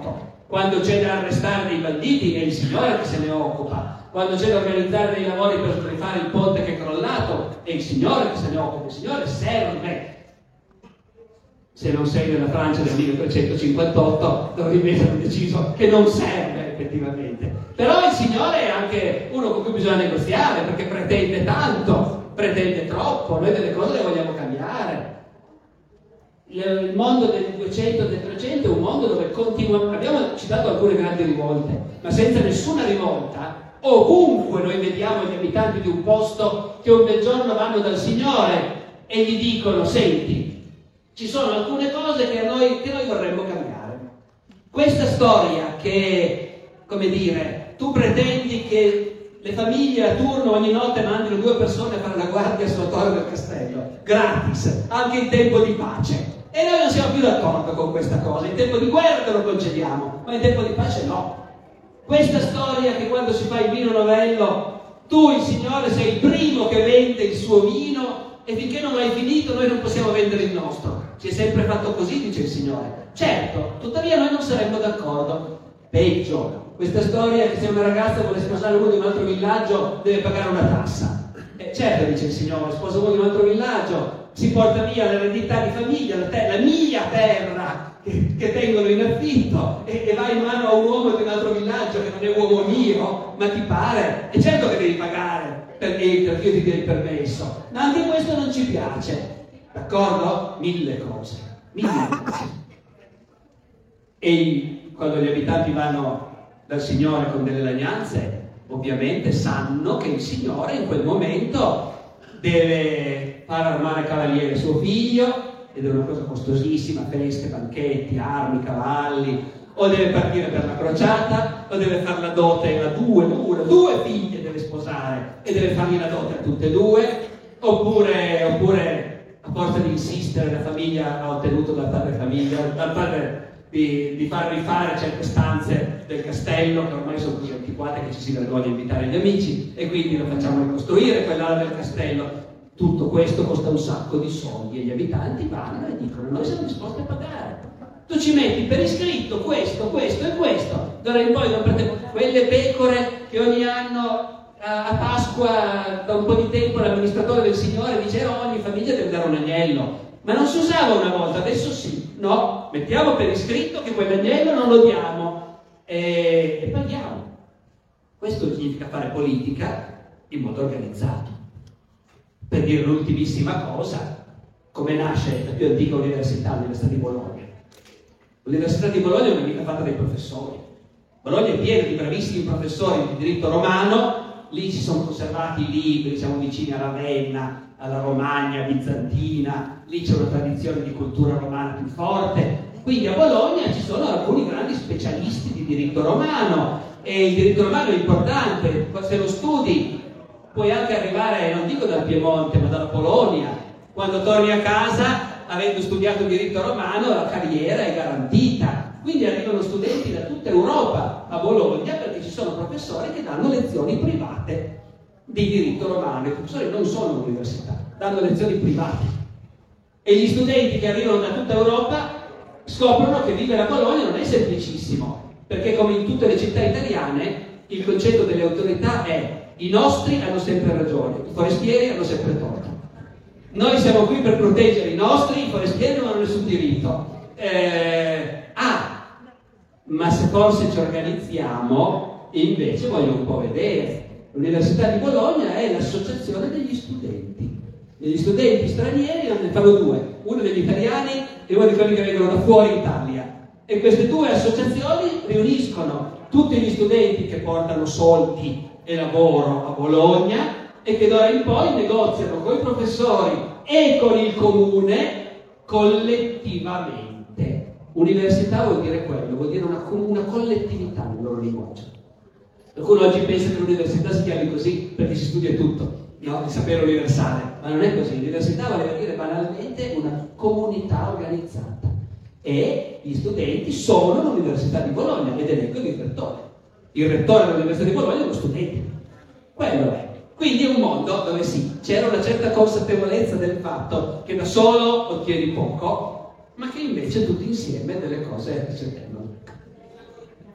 Quando c'è da arrestare dei banditi è il Signore che se ne occupa. Quando c'è da organizzare dei lavori per rifare il ponte che è crollato è il Signore che se ne occupa. Il Signore serve. Se non sei nella Francia del milletrecentocinquantotto, dove invece hanno deciso che non serve effettivamente. Però il Signore è anche uno con cui bisogna negoziare, perché pretende tanto, pretende troppo, noi delle cose le vogliamo cambiare. Il mondo del duecento e del trecento è un mondo dove continuamente, abbiamo citato alcune grandi rivolte, ma senza nessuna rivolta, ovunque noi vediamo gli abitanti di un posto che un bel giorno vanno dal Signore e gli dicono: senti, ci sono alcune cose che noi, che noi vorremmo cambiare. Questa storia che, come dire, tu pretendi che le famiglie a turno ogni notte mandino due persone a fare la guardia sulla torre del castello, gratis, anche in tempo di pace. E noi non siamo più d'accordo con questa cosa. In tempo di guerra te lo concediamo, ma in tempo di pace no. Questa storia che quando si fa il vino novello, tu, il Signore, sei il primo che vende il suo vino e finché non l'hai finito noi non possiamo vendere il nostro. Si è sempre fatto così, dice il Signore. Certo, tuttavia noi non saremmo d'accordo. Peggio, questa storia che se una ragazza vuole sposare uno di un altro villaggio deve pagare una tassa. Eh, certo, dice il Signore, sposa uno di un altro villaggio, si porta via l'eredità di famiglia, la, te- la mia terra che, che tengono in affitto e, e va in mano a un uomo di un altro villaggio che non è uomo mio, ma ti pare? E certo che devi pagare perché io ti dia il permesso, ma anche questo non ci piace, d'accordo? Mille cose, mille cose. E quando gli abitanti vanno dal Signore con delle lagnanze, ovviamente sanno che il Signore in quel momento deve far armare cavaliere suo figlio, ed è una cosa costosissima, feste, banchetti, armi, cavalli, o deve partire per la crociata, o deve fare la dote a due, una, due figlie deve sposare e deve fargli la dote a tutte e due, oppure, oppure a forza di insistere la famiglia ha ottenuto dal padre famiglia, dal padre di, di far rifare certe stanze del castello che ormai sono così antiquate che ci si vergogna a invitare gli amici e quindi lo facciamo ricostruire quell'ala del castello. Tutto questo costa un sacco di soldi e gli abitanti vanno e dicono: noi siamo disposti a pagare. Tu ci metti per iscritto questo, questo e questo, d'ora in poi non prende quelle pecore che ogni anno a, a Pasqua da un po' di tempo l'amministratore del Signore dice: ogni famiglia deve dare un agnello. Ma non si usava una volta, adesso sì. No, mettiamo per iscritto che quell'agnello non lo diamo e, e paghiamo. Questo significa fare politica in modo organizzato. Per dire l'ultimissima cosa, come nasce la più antica università, l'Università di Bologna. L'Università di Bologna non è mica fatta dai professori. Bologna è piena di bravissimi professori di diritto romano, lì si sono conservati i libri, siamo vicini a Ravenna, alla Romagna bizantina, lì c'è una tradizione di cultura romana più forte. Quindi a Bologna ci sono alcuni grandi specialisti di diritto romano e il diritto romano è importante, se lo studi puoi anche arrivare, non dico dal Piemonte, ma dalla Polonia. Quando torni a casa, avendo studiato diritto romano, la carriera è garantita. Quindi arrivano studenti da tutta Europa a Bologna perché ci sono professori che danno lezioni private di diritto romano. I professori non sono all'università, danno lezioni private. E gli studenti che arrivano da tutta Europa scoprono che vivere a Bologna non è semplicissimo, perché come in tutte le città italiane il concetto delle autorità è: i nostri hanno sempre ragione, i forestieri hanno sempre torto. Noi siamo qui per proteggere i nostri, i forestieri non hanno nessun diritto. Eh, ah, ma se forse ci organizziamo, invece voglio un po' vedere. L'Università di Bologna è l'associazione degli studenti. Gli studenti stranieri ne fanno due, uno degli italiani e uno di quelli che vengono da fuori Italia. E queste due associazioni riuniscono tutti gli studenti che portano soldi e lavoro a Bologna e che d'ora in poi negoziano con i professori e con il comune collettivamente. Università vuol dire quello, vuol dire una, una collettività nel loro linguaggio. Qualcuno oggi pensa che l'università si chiami così perché si studia tutto, no? Il sapere universale, ma non è così. L'università vuole dire banalmente una comunità organizzata e gli studenti sono l'Università di Bologna ed eleggono il rettore. Il rettore dell'Università di Bologna è uno studente. Quello è. Quindi è un mondo dove sì, c'era una certa consapevolezza del fatto che da solo ottieni poco, ma che invece tutti insieme delle cose si ottengono.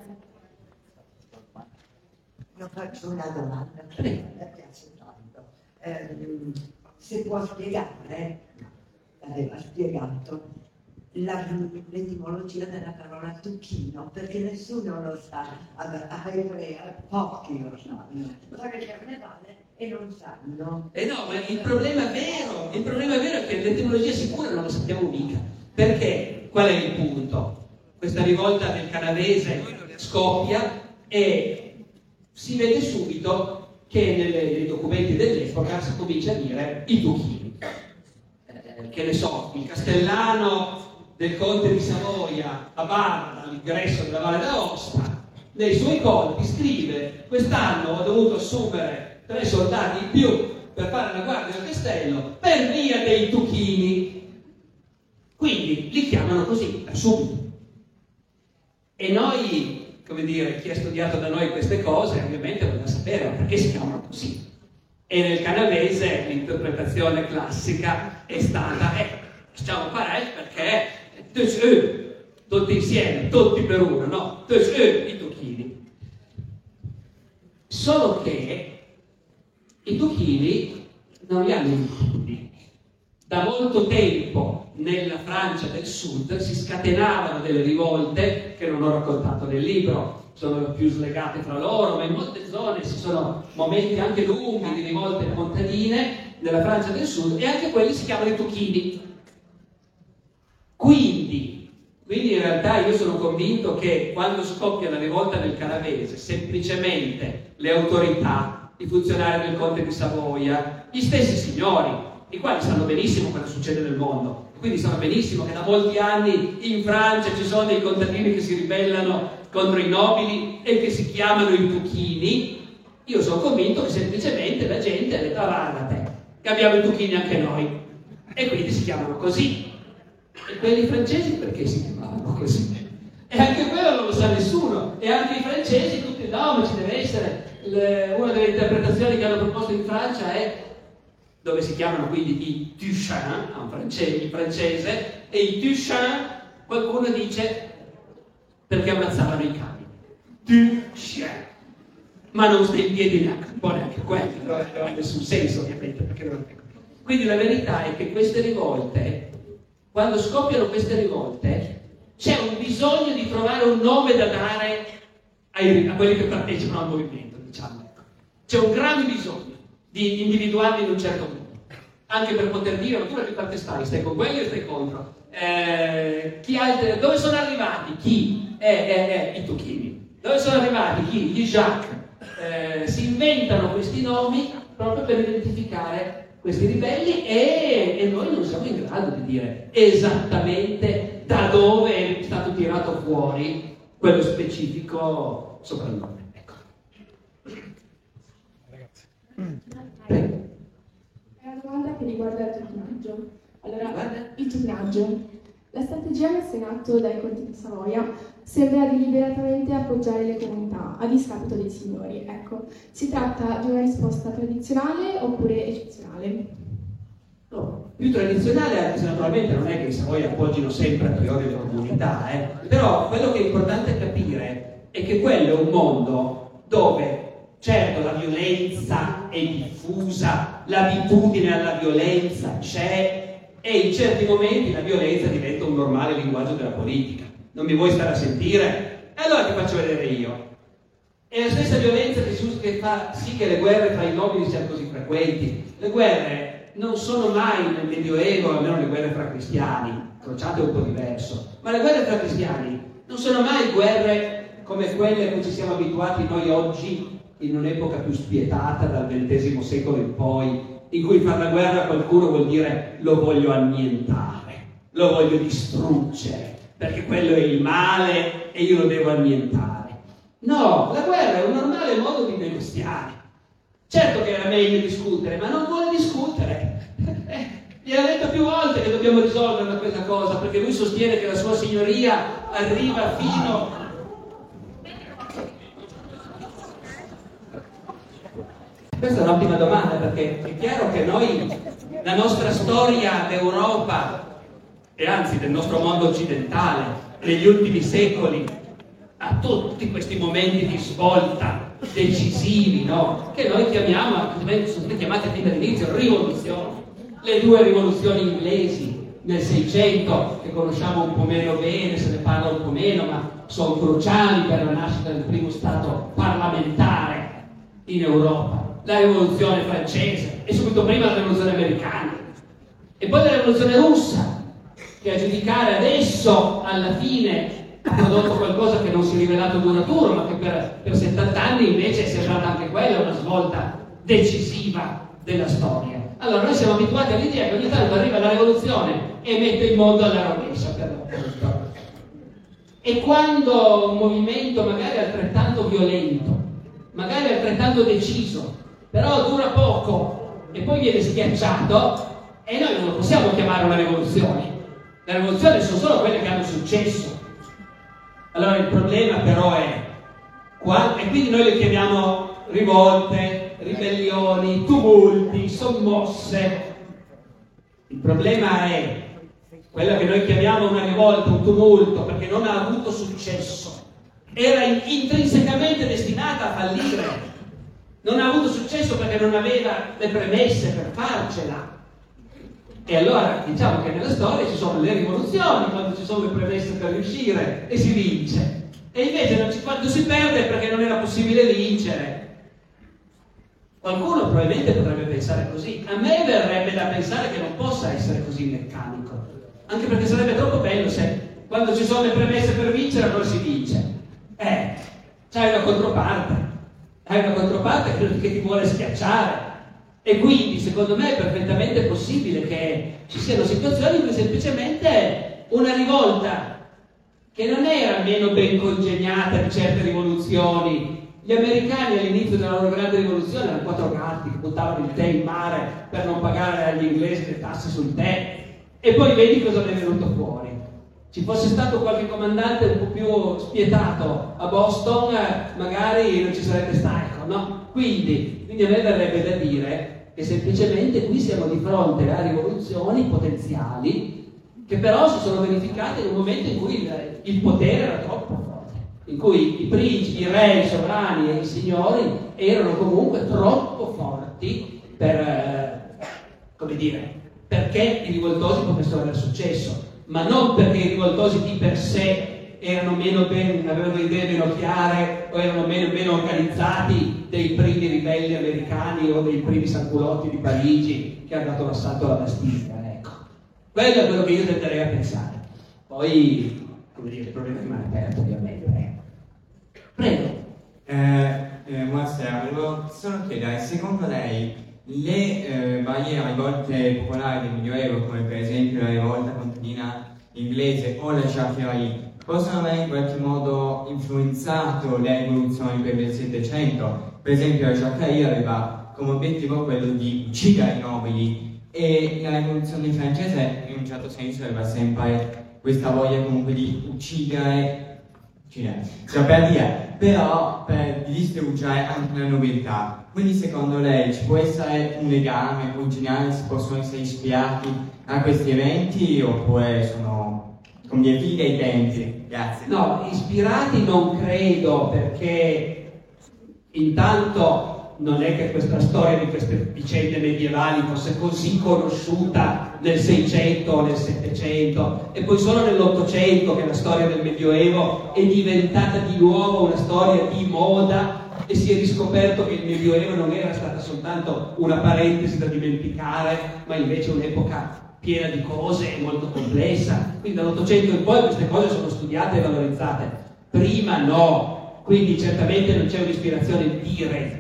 Io faccio una domanda, perché mi piace tanto. Eh, se può spiegare, l'aveva spiegato, la, l'etimologia della parola zucchino, perché nessuno lo sa, a, a Ivrea pochi lo sanno, so che c'è Natale e non sanno. Eh no, ma il problema vero, il problema vero è che l'etimologia sicura non lo sappiamo mica, perché qual è il punto? Questa rivolta del canavese scoppia e si vede subito che nelle, nei documenti dell'epoca si comincia a dire i tuchini. Eh, che ne so, il castellano del conte di Savoia a Barra, all'ingresso della Valle d'Aosta, nei suoi conti scrive: quest'anno ho dovuto assumere tre soldati in più per fare la guardia del castello per via dei tuchini. Quindi li chiamano così, da subito. E noi, come dire, chi ha studiato da noi queste cose ovviamente vuole sapere perché si chiamano così. E nel canavese l'interpretazione classica è stata eh, facciamo pareil perché tutti insieme, tutti per uno, no? I tuchini. Solo che i tuchini non li hanno i tuchini. Da molto tempo nella Francia del Sud si scatenavano delle rivolte che non ho raccontato nel libro, sono più slegate fra loro, ma in molte zone ci sono momenti anche lunghi di rivolte contadine nella Francia del Sud e anche quelli si chiamano i tuchini. Quindi, quindi in realtà io sono convinto che quando scoppia la rivolta del canavese, semplicemente le autorità, i funzionari del conte di Savoia, gli stessi signori, i quali sanno benissimo cosa succede nel mondo, quindi sanno benissimo che da molti anni in Francia ci sono dei contadini che si ribellano contro i nobili e che si chiamano i tuchini. Io sono convinto che semplicemente la gente ha detto: ah, guardate, che abbiamo i tuchini anche noi, e quindi si chiamano così. E quelli francesi perché si chiamavano così? E anche quello non lo sa nessuno, e anche i francesi tutti no, ma ci deve essere le, una delle interpretazioni che hanno proposto in Francia è dove si chiamano quindi i Tuchins, un francese, in francese, e i Tuchins qualcuno dice perché ammazzavano i cani. Tuchins, ma non sta in piedi neanche un po' neanche quello, non ha nessun senso ovviamente, perché non è. Quindi la verità è che queste rivolte, quando scoppiano queste rivolte, c'è un bisogno di trovare un nome da dare ai, a quelli che partecipano al movimento, diciamo. C'è un grande bisogno di individuarli in un certo modo, anche per poter dire: ma tu da che parte stai? Stai con quelli o stai contro? Eh, chi altri, dove sono arrivati? Chi? Eh, eh, eh, i tuchini. Dove sono arrivati? Chi? Gli Jacques. Eh, si inventano questi nomi proprio per identificare questi ribelli e, e noi non siamo in grado di dire esattamente da dove è stato tirato fuori quello specifico soprannome. Ecco. Prego. È una domanda che riguarda il tuchinaggio. Allora, Guarda. il tuchinaggio. La strategia messa in atto dai conti di Savoia sembra deliberatamente appoggiare le comunità a discapito dei signori. Ecco, si tratta di una risposta tradizionale oppure eccezionale? No, più tradizionale, anche se naturalmente non è che i Savoia appoggino sempre a priori le comunità, eh? Però quello che è importante capire è che quello è un mondo dove, certo, la violenza è diffusa, l'abitudine alla violenza c'è, e in certi momenti la violenza diventa un normale linguaggio della politica. Non mi vuoi stare a sentire? E allora ti faccio vedere io. È la stessa violenza che, su, che fa sì che le guerre fra i nobili siano così frequenti. Le guerre non sono mai nel Medioevo, almeno le guerre fra cristiani, Crociate è un po' diverso, ma le guerre fra cristiani non sono mai guerre come quelle a cui ci siamo abituati noi oggi, in un'epoca più spietata dal ventesimo secolo in poi, in cui fare la guerra a qualcuno vuol dire lo voglio annientare, lo voglio distruggere, perché quello è il male e io lo devo annientare. No, la guerra è un normale modo di negoziare. Certo che era meglio discutere, ma non vuole discutere. Eh, gli ha detto più volte che dobbiamo risolvere questa cosa, perché lui sostiene che la sua signoria arriva fino... Questa è un'ottima domanda, perché è chiaro che noi, la nostra storia d'Europa, e anzi del nostro mondo occidentale, negli ultimi secoli, a tutti questi momenti di svolta decisivi, no? Che noi chiamiamo, sono state chiamate fin dall'inizio rivoluzioni. Le due rivoluzioni inglesi nel Seicento, che conosciamo un po' meno bene, se ne parla un po' meno, ma sono cruciali per la nascita del primo Stato parlamentare in Europa. La rivoluzione francese e subito prima la rivoluzione americana. E poi la rivoluzione russa, che a giudicare adesso, alla fine, ha prodotto qualcosa che non si è rivelato duraturo, ma che per, per settanta anni invece è sembrata anche quella una svolta decisiva della storia. Allora noi siamo abituati all'idea che ogni tanto arriva la rivoluzione e mette il mondo alla rovescia, per l'appunto. E quando un movimento magari altrettanto violento, magari altrettanto deciso, però dura poco e poi viene schiacciato, e noi non lo possiamo chiamare una rivoluzione. Le rivoluzioni sono solo quelle che hanno successo. Allora il problema però è, qua, e quindi noi le chiamiamo rivolte, ribellioni, tumulti, sommosse. Il problema è quella che noi chiamiamo una rivolta, un tumulto, perché non ha avuto successo. Era intrinsecamente destinata a fallire. Non ha avuto successo perché non aveva le premesse per farcela. E allora diciamo che nella storia ci sono le rivoluzioni, quando ci sono le premesse per riuscire e si vince. E invece non ci, quando si perde è perché non era possibile vincere. Qualcuno probabilmente potrebbe pensare così. A me verrebbe da pensare che non possa essere così meccanico. Anche perché sarebbe troppo bello se quando ci sono le premesse per vincere allora si vince. Eh, c'hai una controparte. Hai una controparte che, che ti vuole schiacciare. E quindi, secondo me, è perfettamente possibile che ci siano situazioni in cui semplicemente una rivolta che non era meno ben congegnata di certe rivoluzioni. Gli americani all'inizio della loro grande rivoluzione erano quattro gatti che buttavano il tè in mare per non pagare agli inglesi le tasse sul tè. E poi vedi cosa ne è venuto fuori. Ci fosse stato qualche comandante un po' più spietato a Boston, magari non ci sarebbe stato, no? Quindi, quindi a me verrebbe da dire che semplicemente qui siamo di fronte a rivoluzioni potenziali che però si sono verificate in un momento in cui il, il potere era troppo forte, in cui i principi, i re, i sovrani e i signori erano comunque troppo forti per, eh, come dire, perché i rivoltosi potessero avere successo, ma non perché i rivoltosi di per sé erano meno ben, avevano idee meno chiare o erano meno, meno organizzati dei primi ribelli americani o dei primi sanculotti di Parigi che hanno dato l'assalto alla Bastiglia, ecco. Quello è quello che io tenderei a pensare. Poi, come dire, il problema rimane aperto, ovviamente. Eh. Prego. Eh, eh, buonasera, volevo solo chiedere, secondo lei le eh, varie rivolte popolari del Medioevo, come per esempio la rivolta contadina inglese o la Jacquerie, possono aver in qualche modo influenzato le rivoluzioni del Settecento? Per esempio la Jacquerie aveva come obiettivo quello di uccidere i nobili e la rivoluzione francese in un certo senso aveva sempre questa voglia comunque di uccidere, uccidere, cioè per dire, però per distruggere anche la nobiltà. Quindi secondo lei ci può essere un legame, o in generale si possono essere ispirati a questi eventi oppure sono come dire figli dei tempi? Grazie. No, ispirati non credo, perché intanto non è che questa storia di queste vicende medievali fosse così conosciuta nel Seicento o nel Settecento, e poi solo nell'Ottocento che la storia del Medioevo è diventata di nuovo una storia di moda e si è riscoperto che il Medioevo non era stata soltanto una parentesi da dimenticare, ma invece un'epoca piena di cose e molto complessa. Quindi dall'Ottocento in poi queste cose sono studiate e valorizzate. Prima no, quindi certamente non c'è un'ispirazione diretta.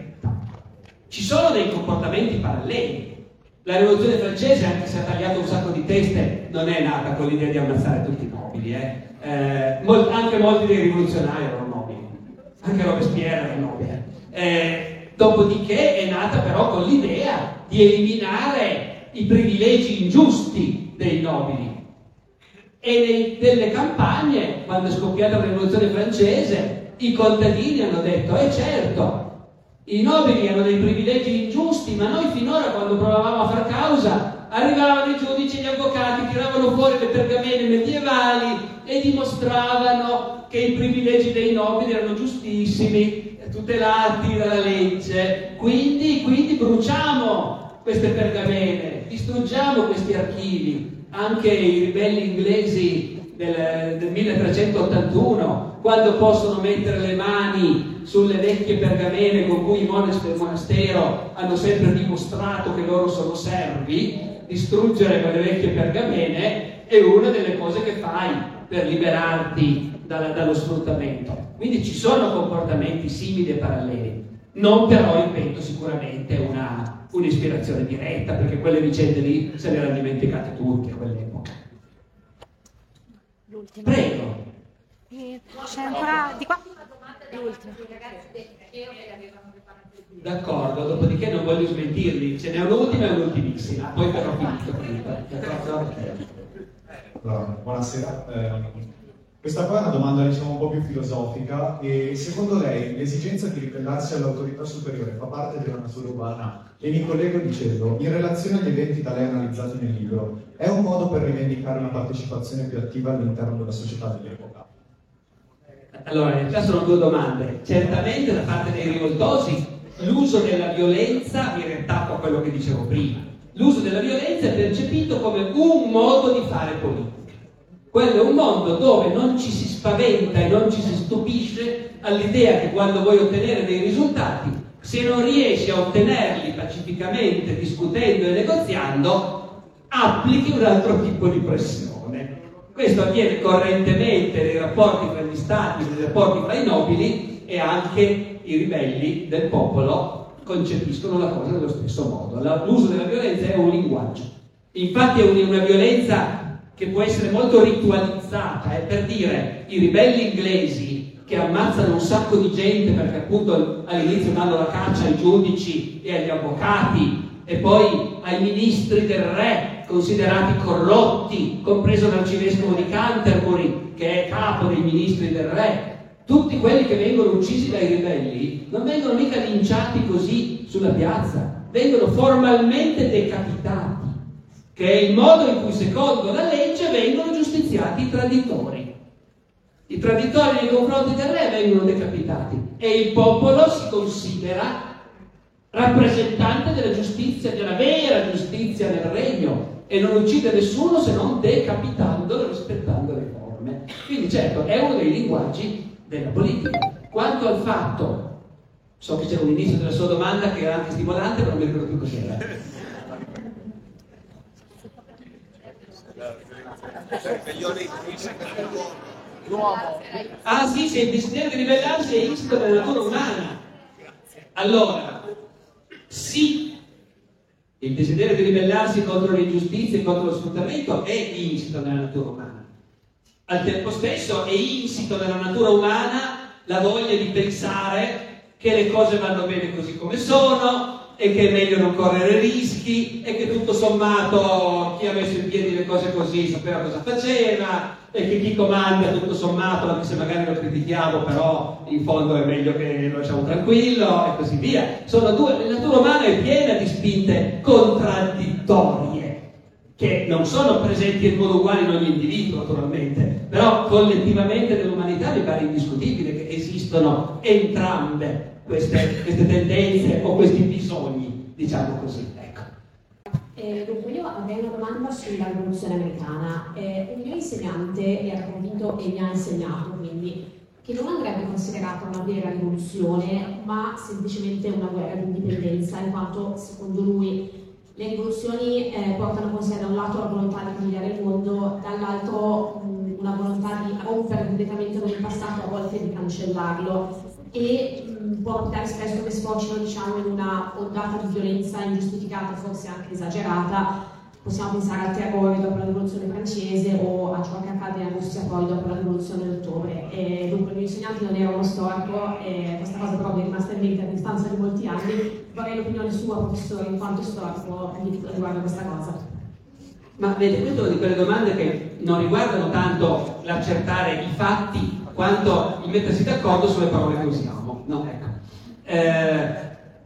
Ci sono dei comportamenti paralleli. La rivoluzione francese, anche se ha tagliato un sacco di teste, non è nata con l'idea di ammazzare tutti i nobili. Eh. Eh, mol- anche molti dei rivoluzionari erano nobili, anche Robespierre era nobile. Eh, dopodiché è nata però con l'idea di eliminare i privilegi ingiusti dei nobili. E nelle campagne, quando è scoppiata la rivoluzione francese, i contadini hanno detto: eh certo, I nobili hanno dei privilegi ingiusti, ma noi finora, quando provavamo a far causa, arrivavano i giudici e gli avvocati, tiravano fuori le pergamene medievali e dimostravano che i privilegi dei nobili erano giustissimi, tutelati dalla legge. Quindi, quindi bruciamo queste pergamene, distruggiamo questi archivi. Anche i ribelli inglesi del, del milletrecentottantuno, quando possono mettere le mani sulle vecchie pergamene con cui i monaci del monastero hanno sempre dimostrato che loro sono servi, distruggere quelle vecchie pergamene è una delle cose che fai per liberarti dalla, dallo sfruttamento. Quindi ci sono comportamenti simili e paralleli, non però, ripeto, sicuramente una, un'ispirazione diretta, perché quelle vicende lì se le erano dimenticate tutte a quell'epoca. L'ultima. Prego. E c'è ancora di qua? L'ultima. D'accordo, dopodiché non voglio smentirli, ce n'è un'ultima e un'ultimissima, poi però finito. D'accordo? Allora, buonasera. Eh, questa qua è una domanda, diciamo, un po' più filosofica. E secondo lei l'esigenza di ribellarsi all'autorità superiore fa parte della natura umana? E mi collego dicendo, in relazione agli eventi da lei analizzati nel libro, è un modo per rivendicare una partecipazione più attiva all'interno della società dell'epoca? Allora, in realtà sono due domande. Certamente da parte dei rivoltosi l'uso della violenza mi riattacco a quello che dicevo prima. L'uso della violenza è percepito come un modo di fare politica. Quello è un mondo dove non ci si spaventa e non ci si stupisce all'idea che quando vuoi ottenere dei risultati, se non riesci a ottenerli pacificamente, discutendo e negoziando, applichi un altro tipo di pressione. Questo avviene correntemente nei rapporti tra gli stati, nei rapporti tra i nobili, e anche i ribelli del popolo concepiscono la cosa nello stesso modo. L'uso della violenza è un linguaggio. Infatti è una violenza che può essere molto ritualizzata, eh, per dire, i ribelli inglesi che ammazzano un sacco di gente perché appunto all'inizio danno la caccia ai giudici e agli avvocati e poi ai ministri del re considerati corrotti, compreso l'arcivescovo di Canterbury che è capo dei ministri del re. Tutti quelli che vengono uccisi dai ribelli non vengono mica linciati così sulla piazza, vengono formalmente decapitati, che è il modo in cui secondo la legge vengono giustiziati i traditori. I traditori nei confronti del re vengono decapitati e il popolo si considera rappresentante della giustizia, della vera giustizia nel regno, e non uccide nessuno se non decapitandolo e rispettando le forme. Quindi certo, è uno dei linguaggi della politica. Quanto al fatto, so che c'era un inizio della sua domanda che era anche stimolante, ma non mi ricordo più cos'era. Ah sì, se il desiderio di ribellarsi è insito nella natura umana. Allora, sì, il desiderio di ribellarsi contro le ingiustizie e contro lo sfruttamento è insito nella natura umana. Al tempo stesso è insito nella natura umana la voglia di pensare che le cose vanno bene così come sono e che è meglio non correre rischi e che tutto sommato chi ha messo in piedi le cose così sapeva cosa faceva e che chi comanda tutto sommato, anche se magari lo critichiamo, però in fondo è meglio che lo lasciamo tranquillo e così via. Sono due, la natura umana è piena di spinte contraddittorie che non sono presenti in modo uguale in ogni individuo naturalmente, però collettivamente nell'umanità mi pare indiscutibile che esistono entrambe queste, queste tendenze o questi bisogni, diciamo così. Ecco. Eh, dunque io avrei una domanda sulla rivoluzione americana. Eh, un mio insegnante era convinto e mi ha insegnato quindi che non andrebbe considerata una vera rivoluzione ma semplicemente una guerra di indipendenza, in quanto secondo lui le rivoluzioni eh, portano con sé da un lato la volontà di cambiare il mondo, dall'altro mh, una volontà di rompere completamente con il passato, a volte di cancellarlo, e mh, può portare spesso che sfocino, diciamo, in una ondata di violenza ingiustificata, forse anche esagerata. Possiamo pensare al terrore dopo la rivoluzione francese o a ciò che accade in Russia poi dopo la rivoluzione d'ottobre. E dunque il mio insegnante non era uno storico e questa cosa però mi è rimasta in mente a distanza di molti anni. Vorrei l'opinione sua, professore, in quanto storico, riguardo questa cosa. Ma vede, questa è una di quelle domande che non riguardano tanto l'accertare i fatti quanto il mettersi d'accordo sulle parole che usiamo. No, ecco. Eh,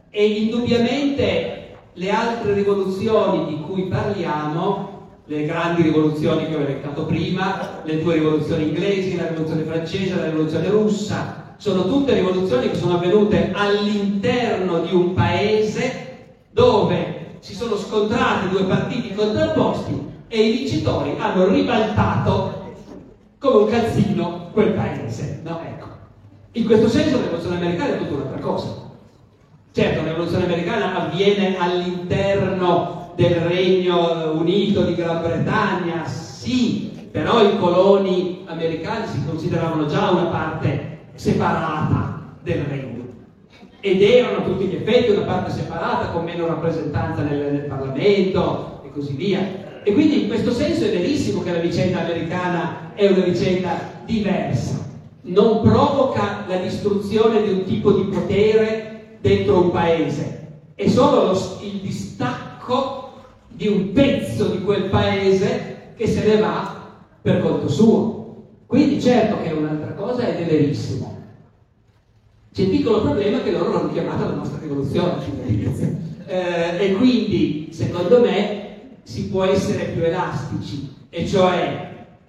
E indubbiamente le altre rivoluzioni di cui parliamo, le grandi rivoluzioni che ho elencato prima, le due rivoluzioni inglesi, la rivoluzione francese, la rivoluzione russa, sono tutte rivoluzioni che sono avvenute all'interno di un paese dove si sono scontrati due partiti contrapposti e i vincitori hanno ribaltato come un calzino quel paese, no? Ecco. In questo senso la rivoluzione americana è tutta un'altra cosa. Certo, la rivoluzione americana avviene all'interno del Regno Unito di Gran Bretagna, sì, però i coloni americani si consideravano già una parte separata del regno ed erano a tutti gli effetti una parte separata con meno rappresentanza nel, nel Parlamento e così via. E quindi in questo senso è verissimo che la vicenda americana è una vicenda diversa, non provoca la distruzione di un tipo di potere dentro un paese, è solo lo, il distacco di un pezzo di quel paese che se ne va per conto suo. Quindi certo che è un'altra cosa ed è verissimo. C'è il piccolo problema che loro l'hanno chiamata la nostra rivoluzione, eh, e quindi secondo me si può essere più elastici, e cioè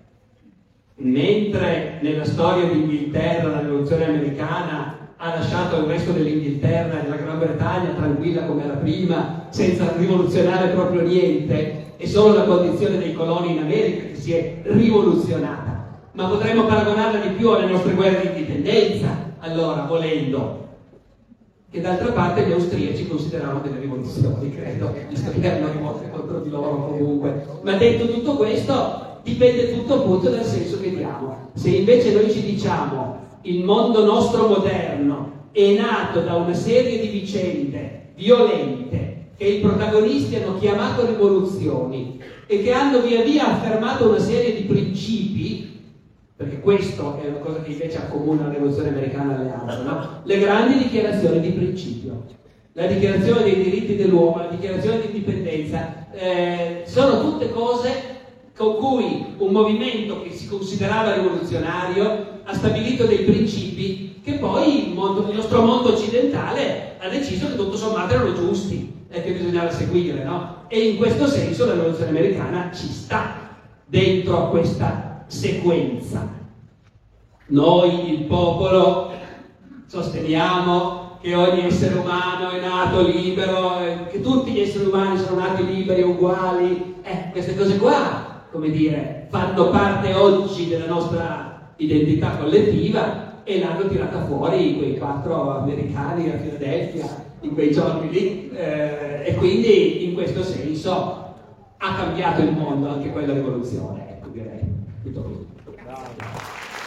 mentre nella storia d'Inghilterra la rivoluzione americana ha lasciato il resto dell'Inghilterra e della Gran Bretagna tranquilla come era prima, senza rivoluzionare proprio niente, è solo la condizione dei coloni in America che si è rivoluzionata. Ma potremmo paragonarla di più alle nostre guerre di indipendenza, allora, volendo, che d'altra parte gli austriaci consideravano delle rivoluzioni, credo, visto che erano rivolte contro di loro comunque. Ma detto tutto questo, dipende tutto appunto dal senso che diamo. Se invece noi ci diciamo il mondo nostro moderno è nato da una serie di vicende violente che i protagonisti hanno chiamato rivoluzioni e che hanno via via affermato una serie di principi, perché questo è una cosa che invece accomuna la rivoluzione americana alle altre, no? Le grandi dichiarazioni di principio, la dichiarazione dei diritti dell'uomo, la dichiarazione di indipendenza, eh, sono tutte cose con cui un movimento che si considerava rivoluzionario ha stabilito dei principi che poi il, mondo, il nostro mondo occidentale ha deciso che tutto sommato erano giusti e che bisognava seguire, no? E in questo senso la rivoluzione americana ci sta dentro a questa sequenza. Noi, il popolo, sosteniamo che ogni essere umano è nato libero, che tutti gli esseri umani sono nati liberi e uguali. Eh, queste cose qua, come dire, fanno parte oggi della nostra identità collettiva e l'hanno tirata fuori quei quattro americani a Filadelfia in quei giorni lì, eh, e quindi in questo senso ha cambiato il mondo anche quella rivoluzione, ecco, direi. Tutto qui.